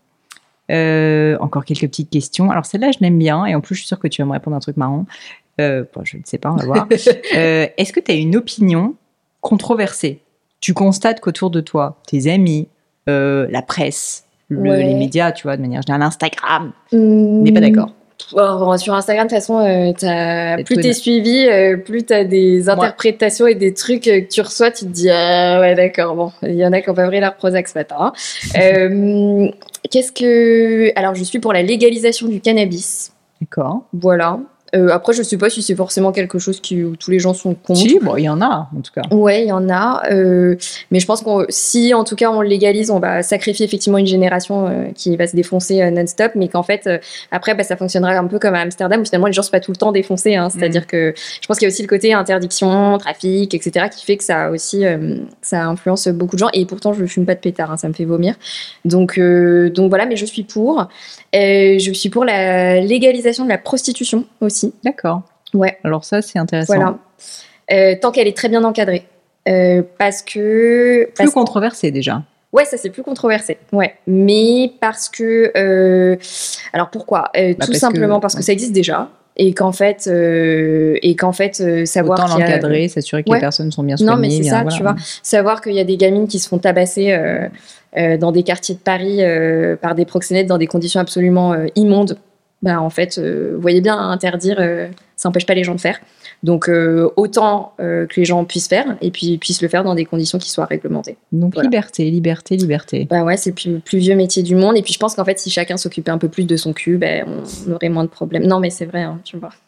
Euh, encore quelques petites questions. Alors, celle-là, je l'aime bien, et en plus, je suis sûre que tu vas me répondre un truc marrant. Euh, bon, je ne sais pas, on va voir. euh, est-ce que tu as une opinion controversée? Tu constates qu'autour de toi, tes amis, Euh, la presse, le, Ouais. les médias, tu vois, de manière générale, Instagram, Mmh. n'est pas d'accord. Alors, sur Instagram, de toute façon, euh, t'as, C'est plus tout t'es une- suivi, euh, plus t'as des interprétations et des trucs euh, que tu reçois, tu te dis ah ouais d'accord, bon, il y en a qui ont pas pris leur Prozac ce matin. Hein. euh, qu'est-ce que, alors je suis pour la légalisation du cannabis, D'accord. voilà. Euh, après, je sais pas si c'est forcément quelque chose qui, où tous les gens sont contre. Si, bon, il y en a, en tout cas. Ouais, il y en a. Euh, mais je pense qu'on, si en tout cas on le légalise, on va sacrifier effectivement une génération euh, qui va se défoncer euh, non-stop, mais qu'en fait, euh, après, bah, ça fonctionnera un peu comme à Amsterdam où finalement les gens ne sont pas tout le temps défoncés. Hein. C'est-à-dire Mm. que je pense qu'il y a aussi le côté interdiction, trafic, et cetera qui fait que ça aussi, euh, ça influence beaucoup de gens. Et pourtant, je ne fume pas de pétard, hein, ça me fait vomir. Donc, euh, donc voilà, mais je suis pour. Euh, je suis pour la légalisation de la prostitution aussi. D'accord. Ouais. Alors ça, c'est intéressant. Voilà. Euh, tant qu'elle est très bien encadrée. Euh, parce que... Plus parce... controversé, déjà. Ouais, ça c'est plus controversé. Ouais. Mais parce que... Euh... Alors pourquoi euh, Bah, Tout parce simplement que- parce que ouais. ça existe déjà. Et qu'en fait, euh, et qu'en fait euh, savoir Autant qu'il y a- l'encadrer, s'assurer que Ouais. les personnes sont bien soignées. Non, mais c'est bien, ça, voilà. tu vois. Savoir qu'il y a des gamines qui se font tabasser euh, euh, dans des quartiers de Paris euh, par des proxénètes dans des conditions absolument euh, immondes. Bah, en fait, euh, vous voyez bien, interdire, euh, ça n'empêche pas les gens de faire. Donc, euh, autant euh, que les gens puissent faire et puis puissent le faire dans des conditions qui soient réglementées. Donc, Voilà. liberté, liberté, liberté. Bah ouais, c'est le plus, plus vieux métier du monde. Et puis, je pense qu'en fait, si chacun s'occupait un peu plus de son cul, bah, on, on aurait moins de problèmes. Non, mais c'est vrai, hein, tu vois.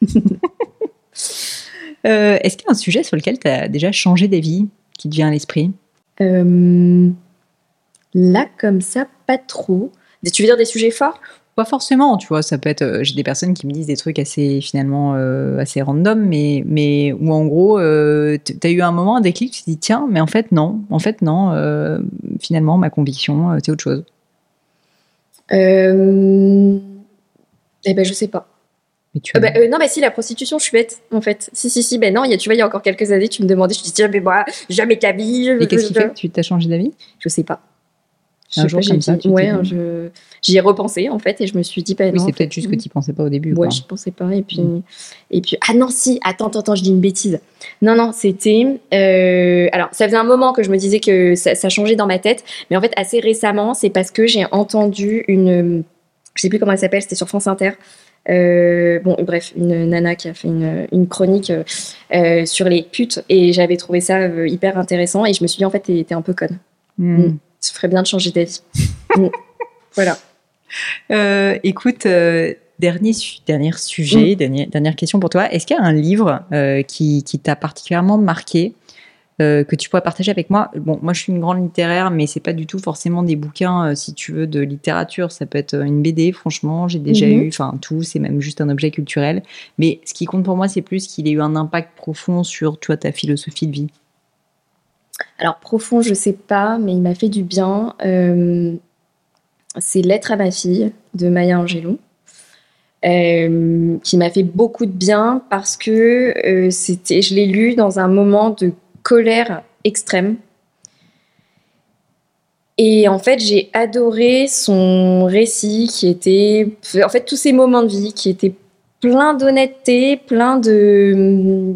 Euh, est-ce qu'il y a un sujet sur lequel tu as déjà changé d'avis qui te vient à l'esprit? Euh, là, comme ça, pas trop. Tu veux dire des sujets forts? Pas forcément, tu vois, ça peut être... euh, j'ai des personnes qui me disent des trucs assez, finalement, euh, assez random, mais, mais où en gros, euh, t- t'as eu un moment, un déclic, tu te dis, tiens, mais en fait, non, en fait, non, euh, finalement, ma conviction, euh, c'est autre chose. Euh... Eh ben, je sais pas. Mais tu Euh, bah, euh, non, mais si, la prostitution, je suis bête, en fait. Si, si, si, ben non, il y a, tu vois, il y a encore quelques années, tu me demandais, je te disais, mais moi, jamais ta vie. Je, Et qu'est-ce qui je, fait que tu t'as changé d'avis? Je sais pas. Je Un sais jour pas, comme j'ai ça, dit, tu t'es ouais, dit- je, j'y ai repensé, en fait, et je me suis dit, bah, Oui, non. c'est en fait, peut-être juste que tu pensais pas au début. Ouais, quoi. je pensais pas. Et puis, mm. et puis, ah non, si, attends, attends, attends, je dis une bêtise. Non, non, c'était. Euh, alors, ça faisait un moment que je me disais que ça, ça changeait dans ma tête, mais en fait, assez récemment, c'est parce que j'ai entendu une. Je sais plus comment elle s'appelle, c'était sur France Inter. Euh, bon, bref, une nana qui a fait une, une chronique euh, sur les putes, et j'avais trouvé ça euh, hyper intéressant, et je me suis dit, en fait, t'es, t'es un peu conne. Mm. Mm. Ça ferait bien de changer d'avis. mm. Voilà. Euh, écoute, euh, dernier, su- dernier sujet, Mm. dernière, dernière question pour toi. Est-ce qu'il y a un livre euh, qui, qui t'a particulièrement marqué, euh, que tu pourrais partager avec moi? Bon, moi, je suis une grande littéraire, mais c'est pas du tout forcément des bouquins, euh, si tu veux, de littérature. Ça peut être une B D, franchement, j'ai déjà Mhm. eu, enfin, tout, c'est même juste un objet culturel. Mais ce qui compte pour moi, c'est plus qu'il ait eu un impact profond sur, tu vois, ta philosophie de vie. Alors, profond, je sais pas, mais il m'a fait du bien. Euh, c'est Lettre à ma fille de Maya Angelou, euh, qui m'a fait beaucoup de bien parce que euh, c'était, je l'ai lu dans un moment de colère extrême. Et en fait, j'ai adoré son récit qui était, en fait, tous ces moments de vie qui étaient pleins d'honnêteté, pleins de...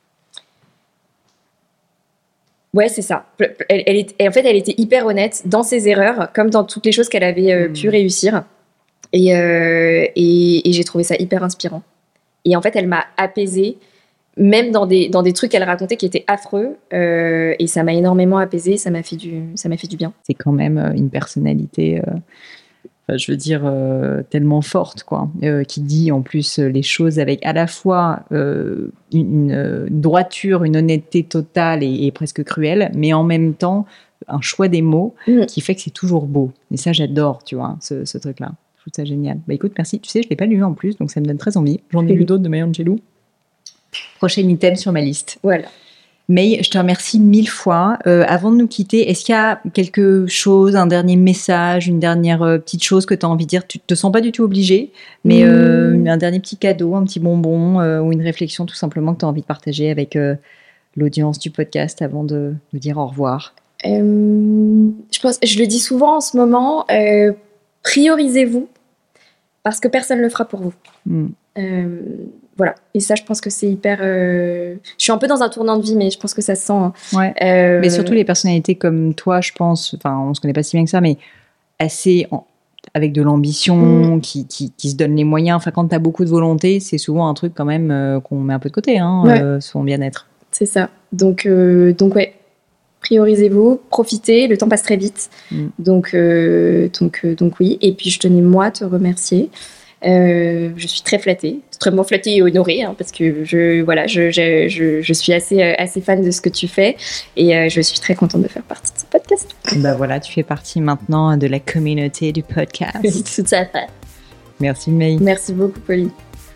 Ouais, c'est ça. Elle, elle est, en fait, elle était hyper honnête dans ses erreurs, comme dans toutes les choses qu'elle avait euh, Mmh. pu réussir. Et, euh, et, et j'ai trouvé ça hyper inspirant. Et en fait, elle m'a apaisée, même dans des, dans des trucs qu'elle racontait qui étaient affreux. Euh, et ça m'a énormément apaisée, ça m'a fait du, ça m'a fait du bien. C'est quand même euh, une personnalité, euh, enfin, je veux dire, euh, tellement forte, quoi, euh, qui dit en plus euh, les choses avec à la fois euh, une, une, euh, droiture, une honnêteté totale et, et presque cruelle, mais en même temps un choix des mots Mmh. qui fait que c'est toujours beau. Et ça, j'adore, tu vois, ce, ce truc-là. Je trouve ça génial. Bah écoute, merci. Tu sais, je l'ai pas lu en plus, donc ça me donne très envie. J'en ai lu d'autres de Maya Angelou. Prochain item sur ma liste. Voilà. May, je te remercie mille fois. Euh, avant de nous quitter, est-ce qu'il y a quelque chose, un dernier message, une dernière euh, petite chose que tu as envie de dire? Tu te sens pas du tout obligée, mais euh, Mmh. un dernier petit cadeau, un petit bonbon euh, ou une réflexion tout simplement que tu as envie de partager avec euh, l'audience du podcast avant de nous dire au revoir. Euh, je pense, je le dis souvent en ce moment, euh, priorisez-vous parce que personne ne le fera pour vous. Mm. Euh, voilà. Et ça, je pense que c'est hyper. Euh... Je suis un peu dans un tournant de vie, mais je pense que ça se sent. hein. Ouais. Euh, Mais surtout les personnalités comme toi, je pense, enfin, on se connaît pas si bien que ça, mais assez en- avec de l'ambition, Mm. qui, qui, qui se donnent les moyens. Enfin, quand tu as beaucoup de volonté, c'est souvent un truc quand même euh, qu'on met un peu de côté, hein, Ouais. euh, son bien-être. C'est ça. Donc, euh, donc ouais. Priorisez-vous, profitez, le temps passe très vite. Mm. Donc, euh, donc, euh, donc oui. Et puis, je tenais moi à te remercier. Euh, je suis très flattée, extrêmement flattée et honorée, hein, parce que je, voilà, je, je, je, je suis assez, euh, assez fan de ce que tu fais et euh, je suis très contente de faire partie de ce podcast. Bah voilà, tu fais partie maintenant de la communauté du podcast. Tout à fait. Merci May. Merci beaucoup, Pauline.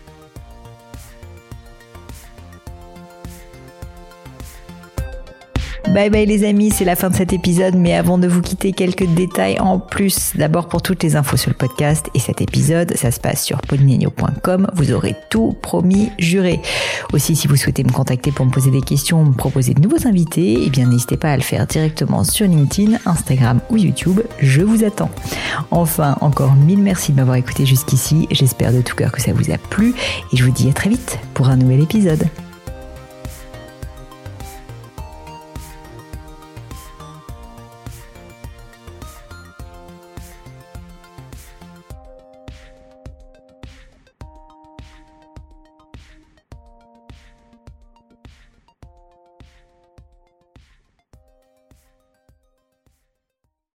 Bye bye les amis, c'est la fin de cet épisode, mais avant de vous quitter, quelques détails en plus. D'abord pour toutes les infos sur le podcast et cet épisode, ça se passe sur paulinegno point com, vous aurez tout promis, juré. Aussi, si vous souhaitez me contacter pour me poser des questions, me proposer de nouveaux invités, eh bien n'hésitez pas à le faire directement sur LinkedIn, Instagram ou YouTube, je vous attends. Enfin, encore mille merci de m'avoir écouté jusqu'ici, j'espère de tout cœur que ça vous a plu et je vous dis à très vite pour un nouvel épisode.